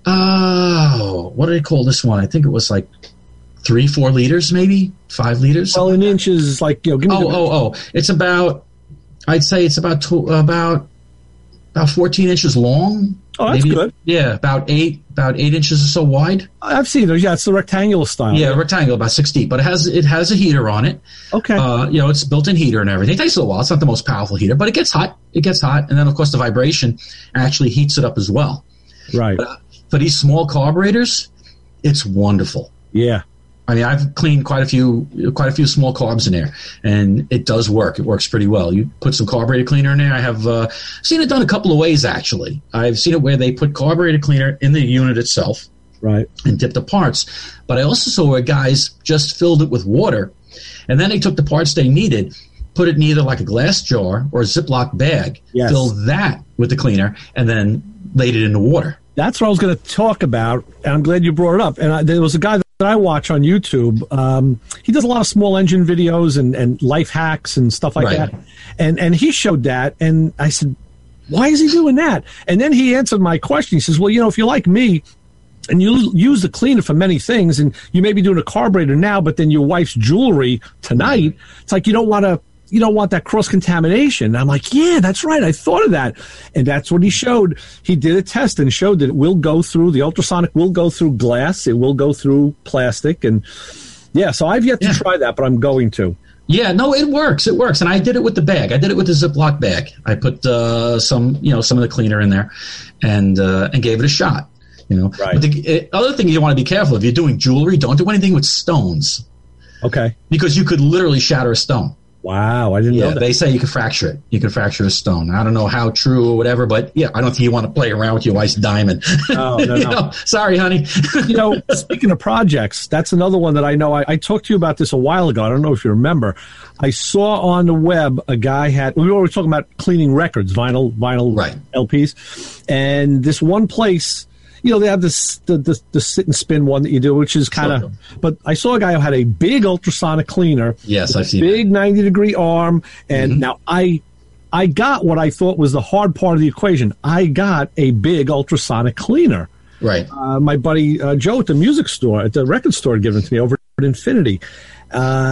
Oh, what did I call this one? I think it was like three, four liters, maybe five liters. Well, in inches, like, you know, give me oh, the- oh, oh. It's about, I'd say it's about tw- about about fourteen inches long. Oh, that's maybe, good. Yeah, about eight, about eight inches or so wide. I've seen those. Yeah, it's the rectangular style. Yeah, rectangular, about six deep, but it has it has a heater on it. Okay. Uh, you know, it's built-in heater and everything. It takes a little while. It's not the most powerful heater, but it gets hot. It gets hot, and then of course the vibration actually heats it up as well. Right. But, uh, for these small carburetors, it's wonderful. Yeah. I mean, I've cleaned quite a few, quite a few small carbs in there, and it does work. It works pretty well. You put some carburetor cleaner in there. I have uh, seen it done a couple of ways, actually. I've seen it where they put carburetor cleaner in the unit itself, right, and dip the parts. But I also saw where guys just filled it with water, and then they took the parts they needed, put it in either like a glass jar or a Ziploc bag, yes. filled that with the cleaner, and then laid it in the water. That's what I was going to talk about, and I'm glad you brought it up. And I, there was a guy that I watch on YouTube. Um, he does a lot of small engine videos and, and life hacks and stuff like right. that. And and he showed that, and I said, why is he doing that? And then he answered my question. He says, well, you know, if you're like me, and you use the cleaner for many things, and you may be doing a carburetor now, but then your wife's jewelry tonight, it's like you don't want to, you don't want that cross-contamination. And I'm like, yeah, that's right. I thought of that. And that's what he showed. He did a test and showed that it will go through, the ultrasonic will go through glass. It will go through plastic. And, yeah, so I've yet to yeah. try that, but I'm going to. Yeah, no, it works. It works. And I did it with the bag. I did it with the Ziploc bag. I put uh, some, you know, some of the cleaner in there and uh, and gave it a shot. You know, right. But the uh, other thing you want to be careful if you're doing jewelry, don't do anything with stones. Okay. Because you could literally shatter a stone. Wow, I didn't yeah, know that. They say you can fracture it. You can fracture a stone. I don't know how true or whatever, but yeah, I don't think you want to play around with your wife's diamond. Oh, no, you no. know, sorry, honey. You know, speaking of projects, that's another one that I know. I, I talked to you about this a while ago. I don't know if you remember. I saw on the web a guy had, we were talking about cleaning records, vinyl, vinyl right. L Ps. And this one place, you know, they have this the, the the sit and spin one that you do, which is kind of. Sure. But I saw a guy who had a big ultrasonic cleaner. Yes, I've seen big that. ninety degree arm, and mm-hmm. now I, I got what I thought was the hard part of the equation. I got a big ultrasonic cleaner. Right. Uh, my buddy uh, Joe at the music store, at the record store, had given it to me over at Infinity, uh,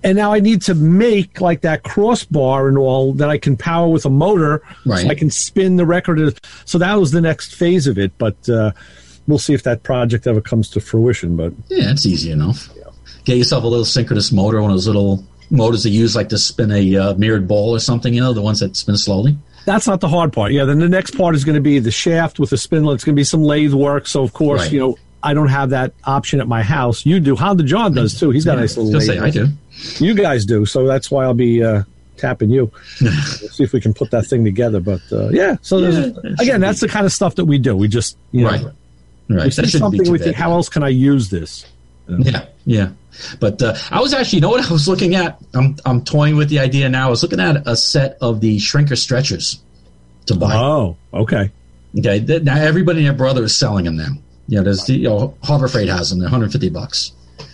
And now I need to make like that crossbar and all that I can power with a motor, right. so I can spin the record. So that was the next phase of it. But uh, we'll see if that project ever comes to fruition. But yeah, it's easy enough. Yeah. Get yourself a little synchronous motor, one of those little motors they use like to spin a uh, mirrored ball or something. You know, the ones that spin slowly. That's not the hard part. Yeah, then the next part is going to be the shaft with the spindle. It's going to be some lathe work. So of course, right. you know, I don't have that option at my house. You do. Honda John does too. He's got yeah, a nice little lathe. Say, I do. You guys do. So that's why I'll be uh, tapping you. We'll see if we can put that thing together. But uh, yeah. So yeah, again, that's the kind of stuff that we do. We just you know, right, right. We see something. We think, how else can I use this? You know? Yeah, yeah. But uh, I was actually, you know what I was looking at? I'm I'm toying with the idea now. I was looking at a set of the shrinker stretchers to buy. Oh, okay. Okay. Now everybody and their brother is selling them now. You know, there's the you know, Harbor Freight has them. They're one hundred fifty bucks,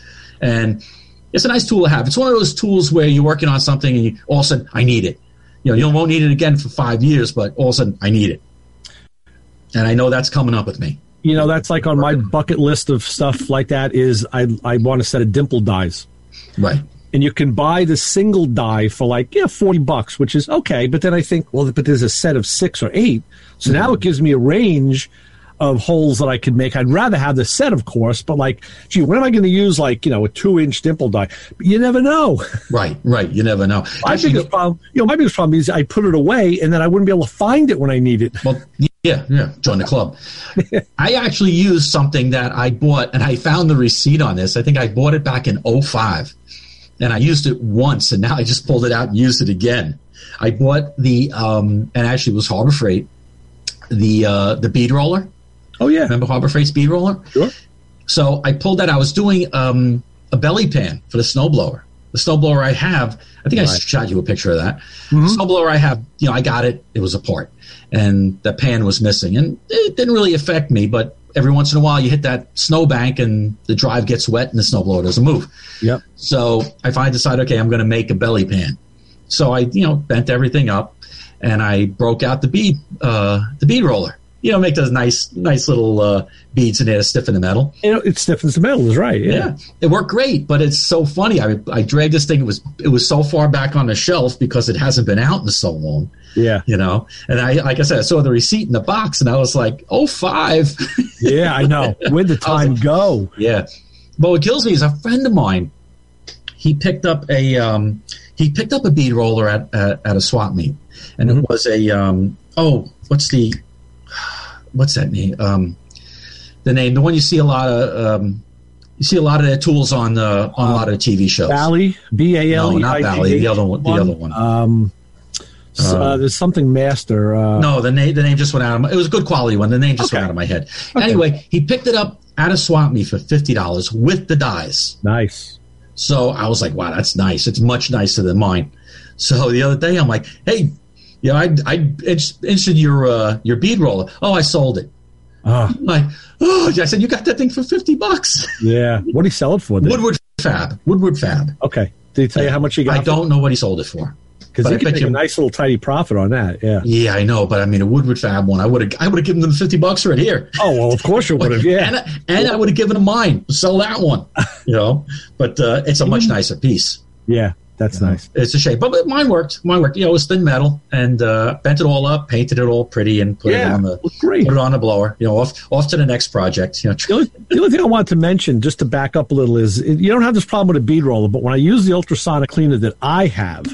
and it's a nice tool to have. It's one of those tools where you're working on something and you, all of a sudden, I need it. You know, you won't need it again for five years, but all of a sudden, I need it. And I know that's coming up with me. You know, that's like on my bucket list of stuff like that is I I want a set of dimple dies. Right. And you can buy the single die for like, yeah, forty bucks, which is okay. But then I think, well, but there's a set of six or eight. So mm-hmm. now it gives me a range of holes that I could make. I'd rather have the set, of course, but like, gee, when am I going to use like, you know, a two inch dimple die? But you never know. Right, right. You never know. My Actually, biggest problem, you know, my biggest problem is I put it away and then I wouldn't be able to find it when I need it. Well, yeah, yeah. Join the club. I actually used something that I bought and I found the receipt on this. I think I bought it back in oh five and I used it once and now I just pulled it out and used it again. I bought the, um, and actually it was Harbor Freight, the, uh, the bead roller. Oh, yeah. Remember Harbor Freight speed roller? Sure. So I pulled that. I was doing um, a belly pan for the snowblower. The snowblower I have, I think right. I shot you a picture of that. Mm-hmm. The snowblower I have, you know, I got it. It was apart. And the pan was missing. And it didn't really affect me, but every once in a while you hit that snowbank and the drive gets wet and the snowblower doesn't move. Yep. So I finally decided, okay, I'm going to make a belly pan. So I, you know, bent everything up and I broke out the bead, uh, the bead roller. You know, make those nice, nice little uh, beads in there to stiffen the metal. You know, it stiffens the metal, is right. Yeah. yeah, it worked great, but it's so funny. I I dragged this thing. It was it was so far back on the shelf because it hasn't been out in so long. Yeah, you know, and I like I said, I saw the receipt in the box, and I was like, oh five. Yeah, I know. Where'd the time like, go? Yeah, but what kills me is a friend of mine. He picked up a um, he picked up a bead roller at at, at a swap meet, and mm-hmm. it was a um, oh what's the What's that name? Um, the name, the one you see a lot of, um, you see a lot of their tools on uh, on a lot of T V shows. Bally, B A L E. No, not Bally. The other one. The other one. Um, so, uh, there's something Master. Uh, no, the name the name just went out of my. It was a good quality one. The name just okay. went out of my head. Okay. Anyway, he picked it up at a swap meet for fifty dollars with the dies. Nice. So I was like, wow, that's nice. It's much nicer than mine. So the other day, I'm like, hey. Yeah, I I interested your uh, your bead roller. Oh, I sold it. Oh. I'm like, oh, I said you got that thing for fifty bucks. Yeah. What did he sell it for? Then? Woodward Fab. Woodward Fab. Okay. Did he tell you how much he got? I don't know what he sold it for. Because he could make you, a nice little tiny profit on that. Yeah. Yeah, I know, but I mean, a Woodward Fab one, I would have I would have given them fifty bucks right here. Oh well, of course you would have. Yeah. and and I would have given him mine. Sell that one. You know, but uh, it's a much nicer piece. Yeah. That's you know, nice. It's a shame, but, but mine worked. Mine worked. You know, it was thin metal, and uh, bent it all up, painted it all pretty, and put yeah, it on the great. put it on the blower. You know, off off to the next project. You know, the, only, the only thing I want to mention, just to back up a little, is it, you don't have this problem with a bead roller, but when I use the ultrasonic cleaner that I have,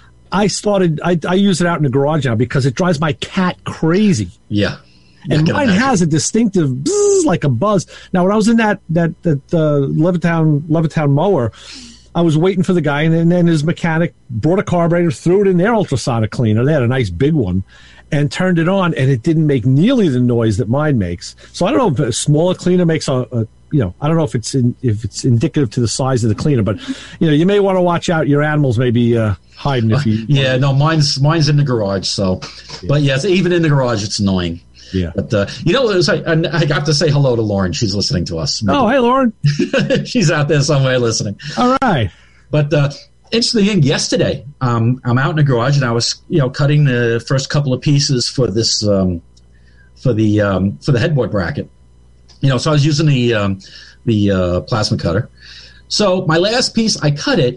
I started. I, I use it out in the garage now because it drives my cat crazy. Yeah. And mine imagine. has a distinctive bzzz, like a buzz. Now, when I was in that that that uh, Levittown Levittown mower, I was waiting for the guy, and then his mechanic brought a carburetor, threw it in their ultrasonic cleaner. They had a nice big one, and turned it on, and it didn't make nearly the noise that mine makes. So I don't know if a smaller cleaner makes a, a you know, I don't know if it's in, if it's indicative to the size of the cleaner, but you know, you may want to watch out. Your animals may be uh, hiding if you. Yeah, no, mine's mine's in the garage. So, yeah. But yes, even in the garage, it's annoying. Yeah, but uh, you know, it was like, and I got to say hello to Lauren. She's listening to us. Oh, hey, Lauren. She's out there somewhere listening. All right. But uh, interesting thing, yesterday, um, I'm out in the garage and I was, you know, cutting the first couple of pieces for this, um, for the um, for the headboard bracket. You know, so I was using the um, the uh, plasma cutter. So my last piece, I cut it,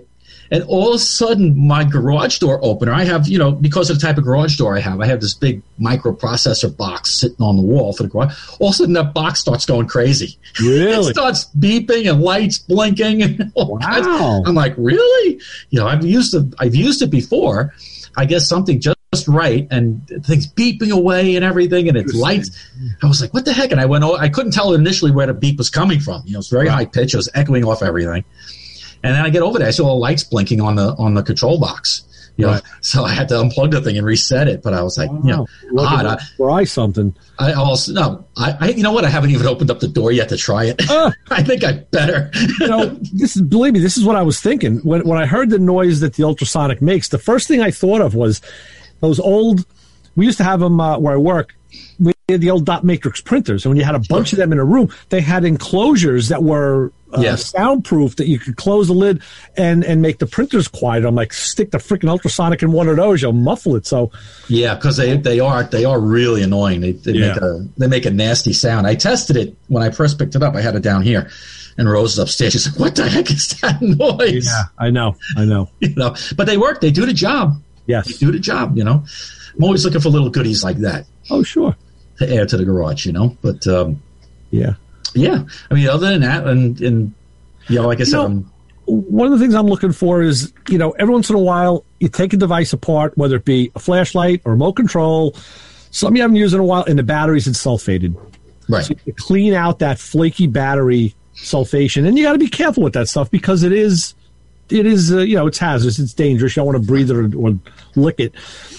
And all of a sudden, my garage door opener, I have, you know, because of the type of garage door I have, I have this big microprocessor box sitting on the wall for the garage. All of a sudden, that box starts going crazy. Really? It starts beeping and lights blinking. And all kinds. Wow. I'm like, really? You know, I've used it, I've used it before. I guess something just right, and things beeping away and everything, and it's lights. I was like, what the heck? And I went, oh, I couldn't tell initially where the beep was coming from. You know, it's very right. high pitch. It was echoing off everything. And then I get over there, I saw the lights blinking on the on the control box. You know, right. So I had to unplug the thing and reset it. But I was like, wow. you know, odd. I, try something. I also no, I, I you know what? I haven't even opened up the door yet to try it. Uh, I think I better. You know, this is believe me, this is what I was thinking when when I heard the noise that the ultrasonic makes. The first thing I thought of was those old. We used to have them uh, where I work. We had the old dot matrix printers, and when you had a bunch sure. of them in a room, they had enclosures that were uh, yes. soundproof that you could close the lid and, and make the printers quiet. I'm like, stick the freaking ultrasonic in one of those, you'll muffle it. So yeah, because they, they are they are really annoying. They they yeah. make a they make a nasty sound. I tested it when I first picked it up. I had it down here, and Rose is upstairs. She's like, "What the heck is that noise?" Yeah, I know, I know. You know, but they work. They do the job. Yes, they do the job. You know, I'm always looking for little goodies like that. Oh, sure. To add to the garage, you know, but um, yeah, yeah. I mean, other than that, and, and you know, like I said, you know, I'm, one of the things I'm looking for is, you know, every once in a while you take a device apart, whether it be a flashlight or remote control, something you haven't used in a while, and the batteries it's sulfated. Right. So you clean out that flaky battery sulfation, and you got to be careful with that stuff because it is, it is, uh, you know, it's hazardous, it's dangerous. You don't want to breathe it or, or lick it.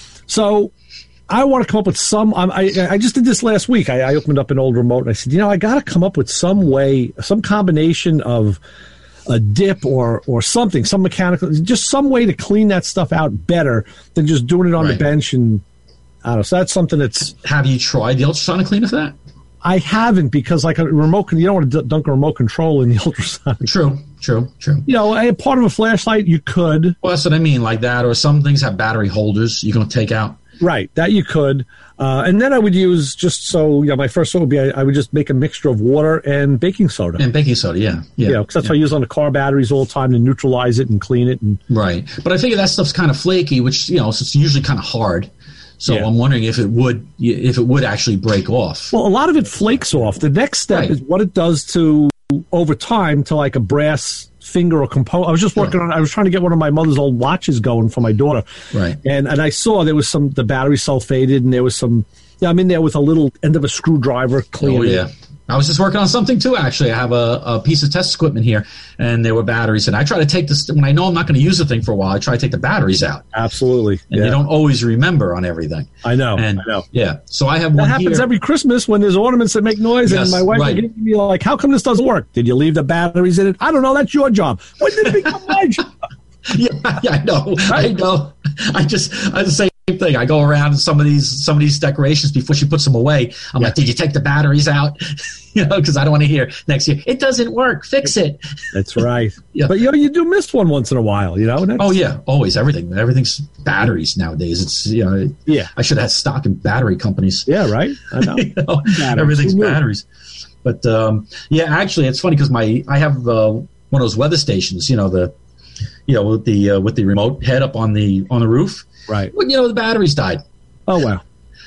So I want to come up with some. Um, I I just did this last week. I, I opened up an old remote and I said, you know, I got to come up with some way, some combination of a dip or or something, some mechanical, just some way to clean that stuff out better than just doing it on right. the bench. And I don't know. So that's something that's. Have you tried the ultrasonic cleaner for that? I haven't because like a remote, you don't want to dunk a remote control in the ultrasonic. True, true, true. You know, a part of a flashlight you could. Well, that's what I mean, like that, or some things have battery holders you can take out. Right, that you could. Uh, and then I would use, just so, you know, my first thought would be I, I would just make a mixture of water and baking soda. And baking soda, yeah. Yeah, you know, because that's yeah. what I use on the car batteries all the time to neutralize it and clean it. And right. But I figure that stuff's kind of flaky, which, you know, so it's usually kind of hard. So yeah. I'm wondering if it would if it would actually break off. Well, a lot of it flakes off. The next step right. is what it does to, over time, to like a brass finger or component. I was just working on, I was trying to get one of my mother's old watches going for my daughter. Right. And and I saw there was some, the battery sulfated and there was some, yeah, I'm in there with a little end of a screwdriver cleaning. Oh, yeah. I was just working on something too, actually. I have a, a piece of test equipment here, and there were batteries. And I try to take this, when I know I'm not going to use the thing for a while, I try to take the batteries out. Absolutely. And yeah. you don't always remember on everything. I know. And, I know. Yeah. So I have that one happens here. every Christmas when there's ornaments that make noise, yes, and my wife right. will give me like, how come this doesn't work? Did you leave the batteries in it? I don't know. That's your job. When did it become my job? Yeah, yeah, I know. Right? I know. I just, I say, same thing. I go around some of these some of these decorations before she puts them away. I'm yeah. like, did you take the batteries out? You know, because I don't want to hear next year, it doesn't work. Fix it. That's right. Yeah. But you know, you do miss one once in a while. You know. Oh yeah, always. Everything. Everything's batteries nowadays. It's you know. Yeah. I should have had stock in battery companies. Yeah. Right. I know. You know everything's batteries. But um, yeah, actually, it's funny because my I have uh, one of those weather stations. You know the, you know with the uh, with the remote head up on the on the roof. Right. But, you know, the batteries died. Oh, wow.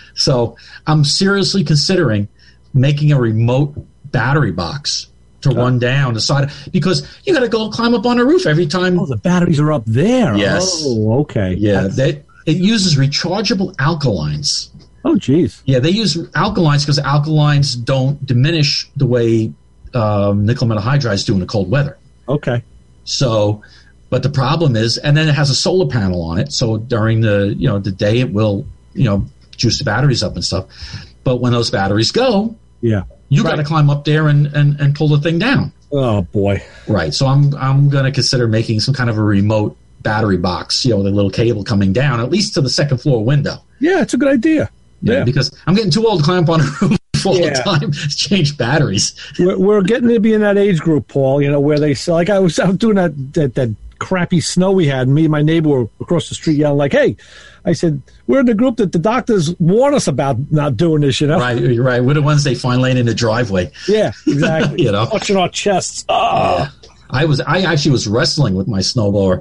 So I'm seriously considering making a remote battery box to oh. run down the side. Because you got to go climb up on the roof every time. Oh, the batteries are up there. Yes. Oh, okay. Yeah. They, it uses rechargeable alkalines. Oh, geez. Yeah, they use alkalines because alkalines don't diminish the way um, nickel metal hydrides do in the cold weather. Okay. So... But the problem is, and then it has a solar panel on it, so during the you know the day it will you know juice the batteries up and stuff. But when those batteries go, yeah, you right. got to climb up there and, and, and pull the thing down. Oh boy! Right. So I'm I'm going to consider making some kind of a remote battery box, you know, with a little cable coming down at least to the second floor window. Yeah, it's a good idea. Yeah, yeah. Because I'm getting too old to climb up on a roof all yeah. the time to change batteries. We're, we're getting to be in that age group, Paul. You know, where they say, like I was out doing that that. that crappy snow we had, and me and my neighbor were across the street yelling like, hey, I said, we're in the group that the doctors warn us about not doing this, you know? Right, right. We're the ones they find laying in the driveway. Yeah, exactly. You know? Watching our chests. Oh. Yeah. I was, I actually was wrestling with my snowblower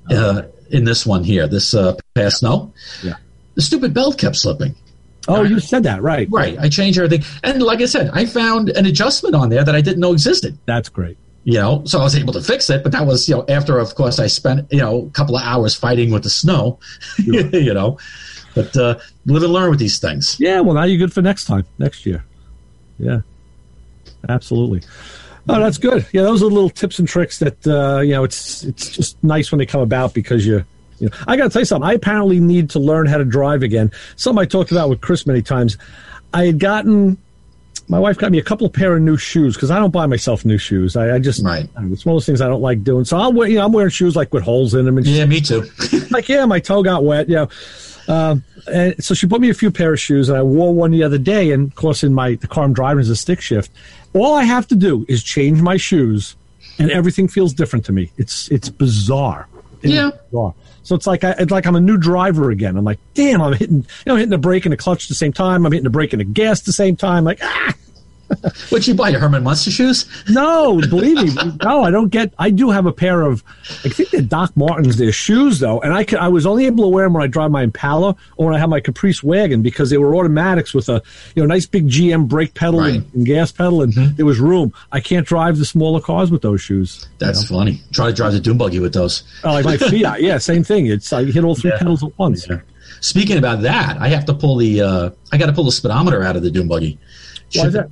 uh, in this one here, this uh, past snow. Yeah. The stupid belt kept slipping. Oh, you said that, right. Right. I changed everything. And like I said, I found an adjustment on there that I didn't know existed. That's great. You know, so I was able to fix it, but that was, you know, after, of course, I spent, you know, a couple of hours fighting with the snow, sure. you know, but uh, live and learn with these things. Yeah, well, now you're good for next time, next year. Yeah, absolutely. Oh, that's good. Yeah, those are little tips and tricks that, uh, you know, it's it's just nice when they come about because you, you know, I got to tell you something. I apparently need to learn how to drive again. Something I talked about with Chris many times. I had gotten... My wife got me a couple of pair of new shoes because I don't buy myself new shoes. I, I just, right. I know, it's one of those things I don't like doing. So I'll wear, you know, I'm wearing shoes like with holes in them. And yeah, me too. like, yeah, my toe got wet. You know, um, and so she bought me a few pair of shoes, and I wore one the other day. And of course, in my the car I'm driving is a stick shift. All I have to do is change my shoes, and everything feels different to me. It's it's bizarre. It yeah. Bizarre. So it's like I, it's like I'm a new driver again. I'm like, damn, I'm hitting, you know, hitting the brake and the clutch at the same time. I'm hitting the brake and the gas at the same time. Like, ah. What'd you buy, your Herman Munster shoes? No, believe me. No, I don't get, I do have a pair of, I think they're Doc Martens. They're shoes, though. And I could, I was only able to wear them when I drive my Impala or when I have my Caprice wagon because they were automatics with a, you know, nice big G M brake pedal right. and, and gas pedal. And mm-hmm. there was room. I can't drive the smaller cars with those shoes. That's you know? funny. Try to drive the dune buggy with those. Oh, like my Fiat. Yeah, same thing. It's, I hit all three yeah. pedals at once. Yeah. Speaking about that, I have to pull the, uh, I got to pull the speedometer out of the dune buggy. Why is that?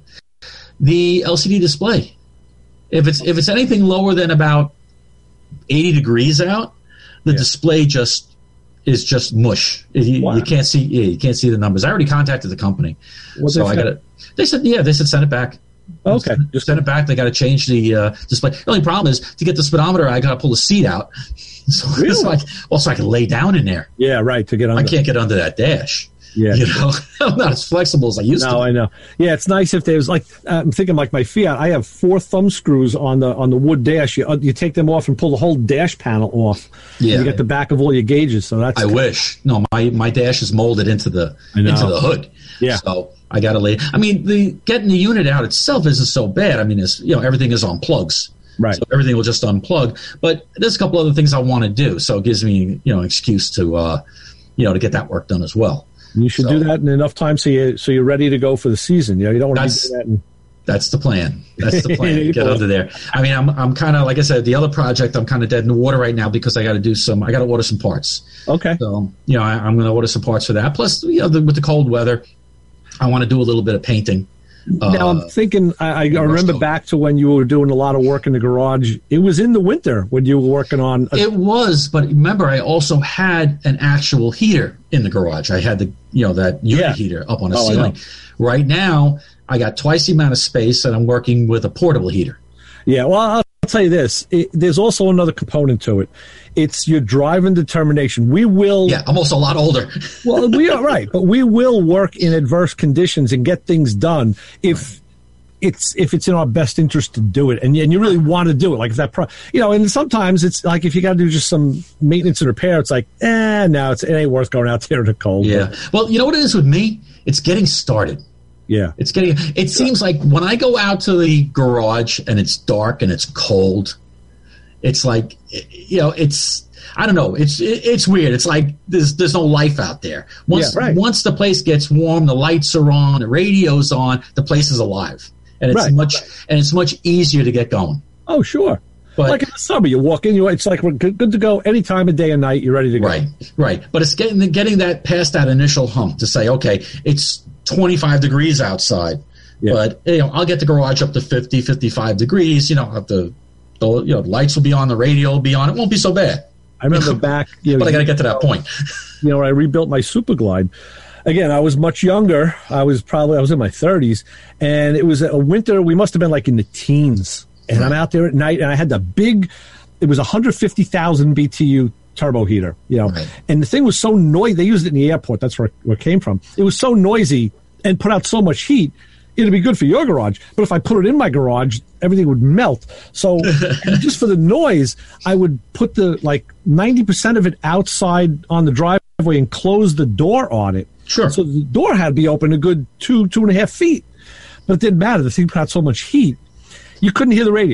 The L C D display. If it's if it's anything lower than about eighty degrees out, the yeah. display just is just mush. You, wow. you can't see. Yeah, you can't see the numbers. I already contacted the company, what so I got it. They said, yeah, they said send it back. Okay, just send it back. They got to change the uh, display. The only problem is to get the speedometer, I got to pull the seat out. So really? it's like, also I can lay down in there. Yeah, right. To get under. I can't get under that dash. Yeah, you know, I'm not as flexible as I used no, to. No, I know. Yeah, it's nice if there's like uh, I'm thinking like my Fiat. I have four thumb screws on the on the wood dash. You uh, you take them off and pull the whole dash panel off. Yeah, you get the back of all your gauges. So that's. I cool. wish. No, my my dash is molded into the into the hood. Yeah. So I got to lay. I mean, the getting the unit out itself isn't so bad. I mean, it's you know everything is on plugs. Right. So everything will just unplug. But there's a couple other things I want to do, so it gives me you know an excuse to uh, you know to get that work done as well. You should so, do that in enough time so you so you're ready to go for the season. You know, you don't want to do that. In- that's the plan. That's the plan. Get under there. I mean, I'm I'm kind of like I said, the other project I'm kind of dead in the water right now because I got to do some. I got to order some parts. Okay. So you know, I, I'm going to order some parts for that. Plus, you know, the, with the cold weather, I want to do a little bit of painting. Now uh, I'm thinking. I, I remember back to when you were doing a lot of work in the garage. It was in the winter when you were working on. A- it was, but remember, I also had an actual heater in the garage. I had the you know that unit yeah. heater up on a oh, ceiling. Right now, I got twice the amount of space, and I'm working with a portable heater. Yeah, well, I'll tell you this. It, there's also another component to it. It's your drive and determination. We will... Yeah, I'm also a lot older. Well, we are right, but we will work in adverse conditions and get things done if right. it's if it's in our best interest to do it, and, and you really want to do it. Like if that, pro, you know, and sometimes it's like if you got to do just some maintenance and repair, it's like, eh, no, it's, it ain't worth going out there in the cold. Yeah. But, well, you know what it is with me? It's getting started. Yeah. It's getting. It seems like when I go out to the garage and it's dark and it's cold, it's like, you know, it's. I don't know. It's it's weird. It's like there's there's no life out there. Once yeah, right. once the place gets warm, the lights are on, the radio's on, the place is alive, and it's right. much and it's much easier to get going. Oh, sure. But, like in the summer, you walk in, you it's like we're good, good to go any time of day and night. You're ready to go. Right, right. But it's getting getting that past that initial hump to say, okay, it's twenty-five degrees outside, yeah. but you know I'll get the garage up to fifty, fifty-five degrees. You know, have the, the you know lights will be on, the radio will be on. It won't be so bad. I remember back, you know, but I got to get to that point. You know, when I rebuilt my Super Glide. Again, I was much younger. I was probably I was in my thirties, and it was a winter. We must have been like in the teens. And right. I'm out there at night, and I had the big. It was a one hundred fifty thousand B T U turbo heater, you know. Right. And the thing was so noisy. They used it in the airport. That's where, where it came from. It was so noisy and put out so much heat. It'd be good for your garage, but if I put it in my garage, everything would melt. So just for the noise, I would put the like ninety percent of it outside on the driveway and close the door on it. Sure. So the door had to be open a good two, two and a half feet. But it didn't matter. The thing put out so much heat, you couldn't hear the radio.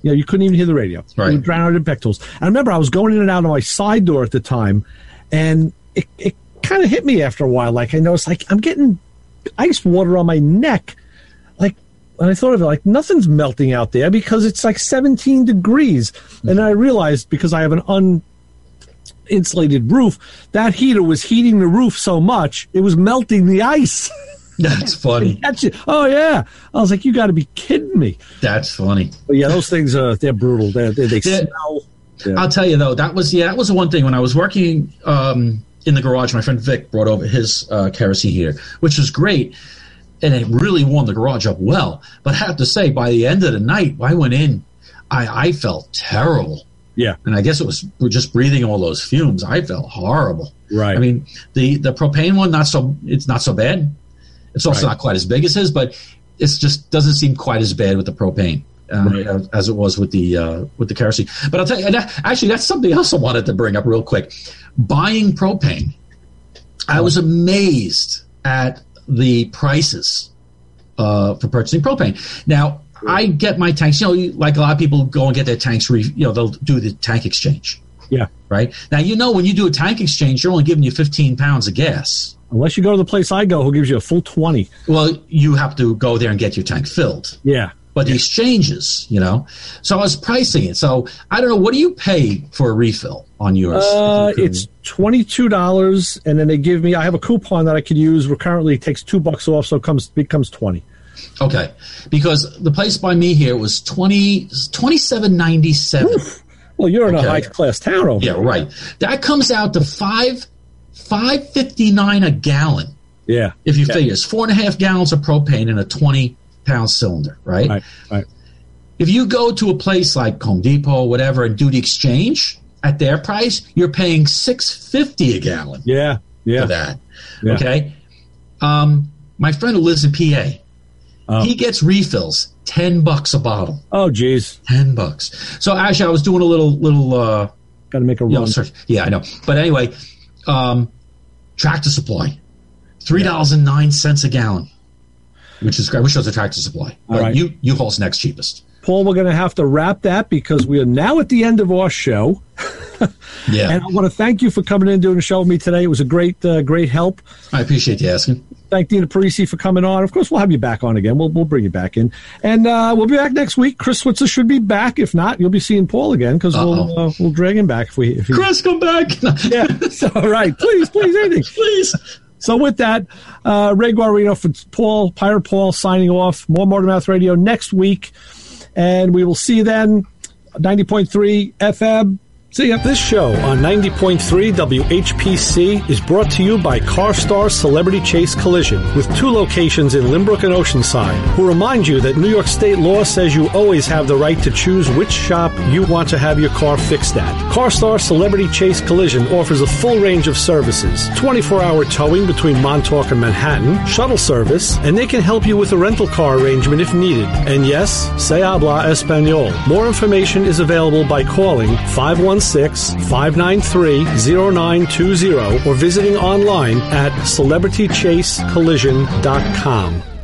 You know, you couldn't even hear the radio. Right. You would drown out in peck tools. And I remember I was going in and out of my side door at the time, and it, it kind of hit me after a while. Like, I noticed, like, I'm getting ice water on my neck. Like, when I thought of it, like, nothing's melting out there because it's like seventeen degrees. Mm-hmm. And I realized, because I have an un... insulated roof, that heater was heating the roof so much it was melting the ice. That's funny. Oh yeah, I was like, you got to be kidding me. That's funny. But yeah, those things are they're brutal. They're, they they Yeah. smell. Yeah. I'll tell you though, that was yeah, that was the one thing when I was working um, in the garage. My friend Vic brought over his uh, kerosene heater, which was great, and it really warmed the garage up well. But I have to say, by the end of the night, I went in, I, I felt terrible. Yeah, and I guess it was just breathing all those fumes. I felt horrible. Right. I mean, the the propane one, not so it's not so bad. It's also Right. not quite as big as his, but it's just doesn't seem quite as bad with the propane uh, Right. as, as it was with the uh, with the kerosene. But I'll tell you, and that, actually, that's something else I wanted to bring up real quick. Buying propane, I was amazed at the prices uh, for purchasing propane. Now, I get my tanks. You know, like a lot of people go and get their tanks. Re, you know, they'll do the tank exchange. Yeah. Right now, you know, when you do a tank exchange, you're only giving you fifteen pounds of gas. Unless you go to the place I go, who gives you a full twenty. Well, you have to go there and get your tank filled. Yeah. But the exchanges, you know. So I was pricing it. So I don't know. What do you pay for a refill on yours? Uh, it's twenty-two dollars, and then they give me. I have a coupon that I could use. Where currently it takes two bucks off, so it comes becomes twenty. Okay, because the place by me here was twenty twenty-seven ninety-seven. Well, you're in Okay. a high class town over Yeah, there. right. That comes out to five five fifty nine a gallon. Yeah. If you yeah. figure it's four and a half gallons of propane in a twenty pound cylinder, right? Right. Right. If you go to a place like Home Depot or whatever and do the exchange at their price, you're paying six fifty a gallon Yeah. Yeah. for that. Yeah. Okay. Um, my friend who lives in P A, Oh. he gets refills ten bucks a bottle. Oh, geez. Ten bucks. So actually, I was doing a little little. Uh, Got to make a you know, run. search. Yeah, I know. But anyway, um, Tractor Supply, three dollars and nine cents a gallon, which is great. I wish it was a Tractor Supply. All But right. U U-Haul's next cheapest. Paul, we're going to have to wrap that because we are now at the end of our show. Yeah, And I want to thank you for coming in and doing the show with me today. It was a great, uh, great help. I appreciate you asking. Thank Dina Parisi for coming on. Of course, we'll have you back on again. We'll we'll bring you back in, and uh, we'll be back next week. Chris Switzer should be back. If not, you'll be seeing Paul again because we'll uh, we'll drag him back if we. If he, Chris, come back. yeah, so, all right. Please, please, anything, Please. So with that, uh, Ray Guarino for Paul, Pirate Paul signing off. More Motor Mouth Radio next week, and we will see you then. ninety point three F M. See ya. This show on ninety point three W H P C is brought to you by CarStar Celebrity Chase Collision, with two locations in Limbrook and Oceanside, who remind you that New York state law says you always have the right to choose which shop you want to have your car fixed at. CarStar Celebrity Chase Collision offers a full range of services: twenty-four hour towing between Montauk and Manhattan, shuttle service, and they can help you with a rental car arrangement if needed. And yes, se habla español. More information is available by calling five one six, five nine three, zero nine two zero or visiting online at celebrity chase collision dot com.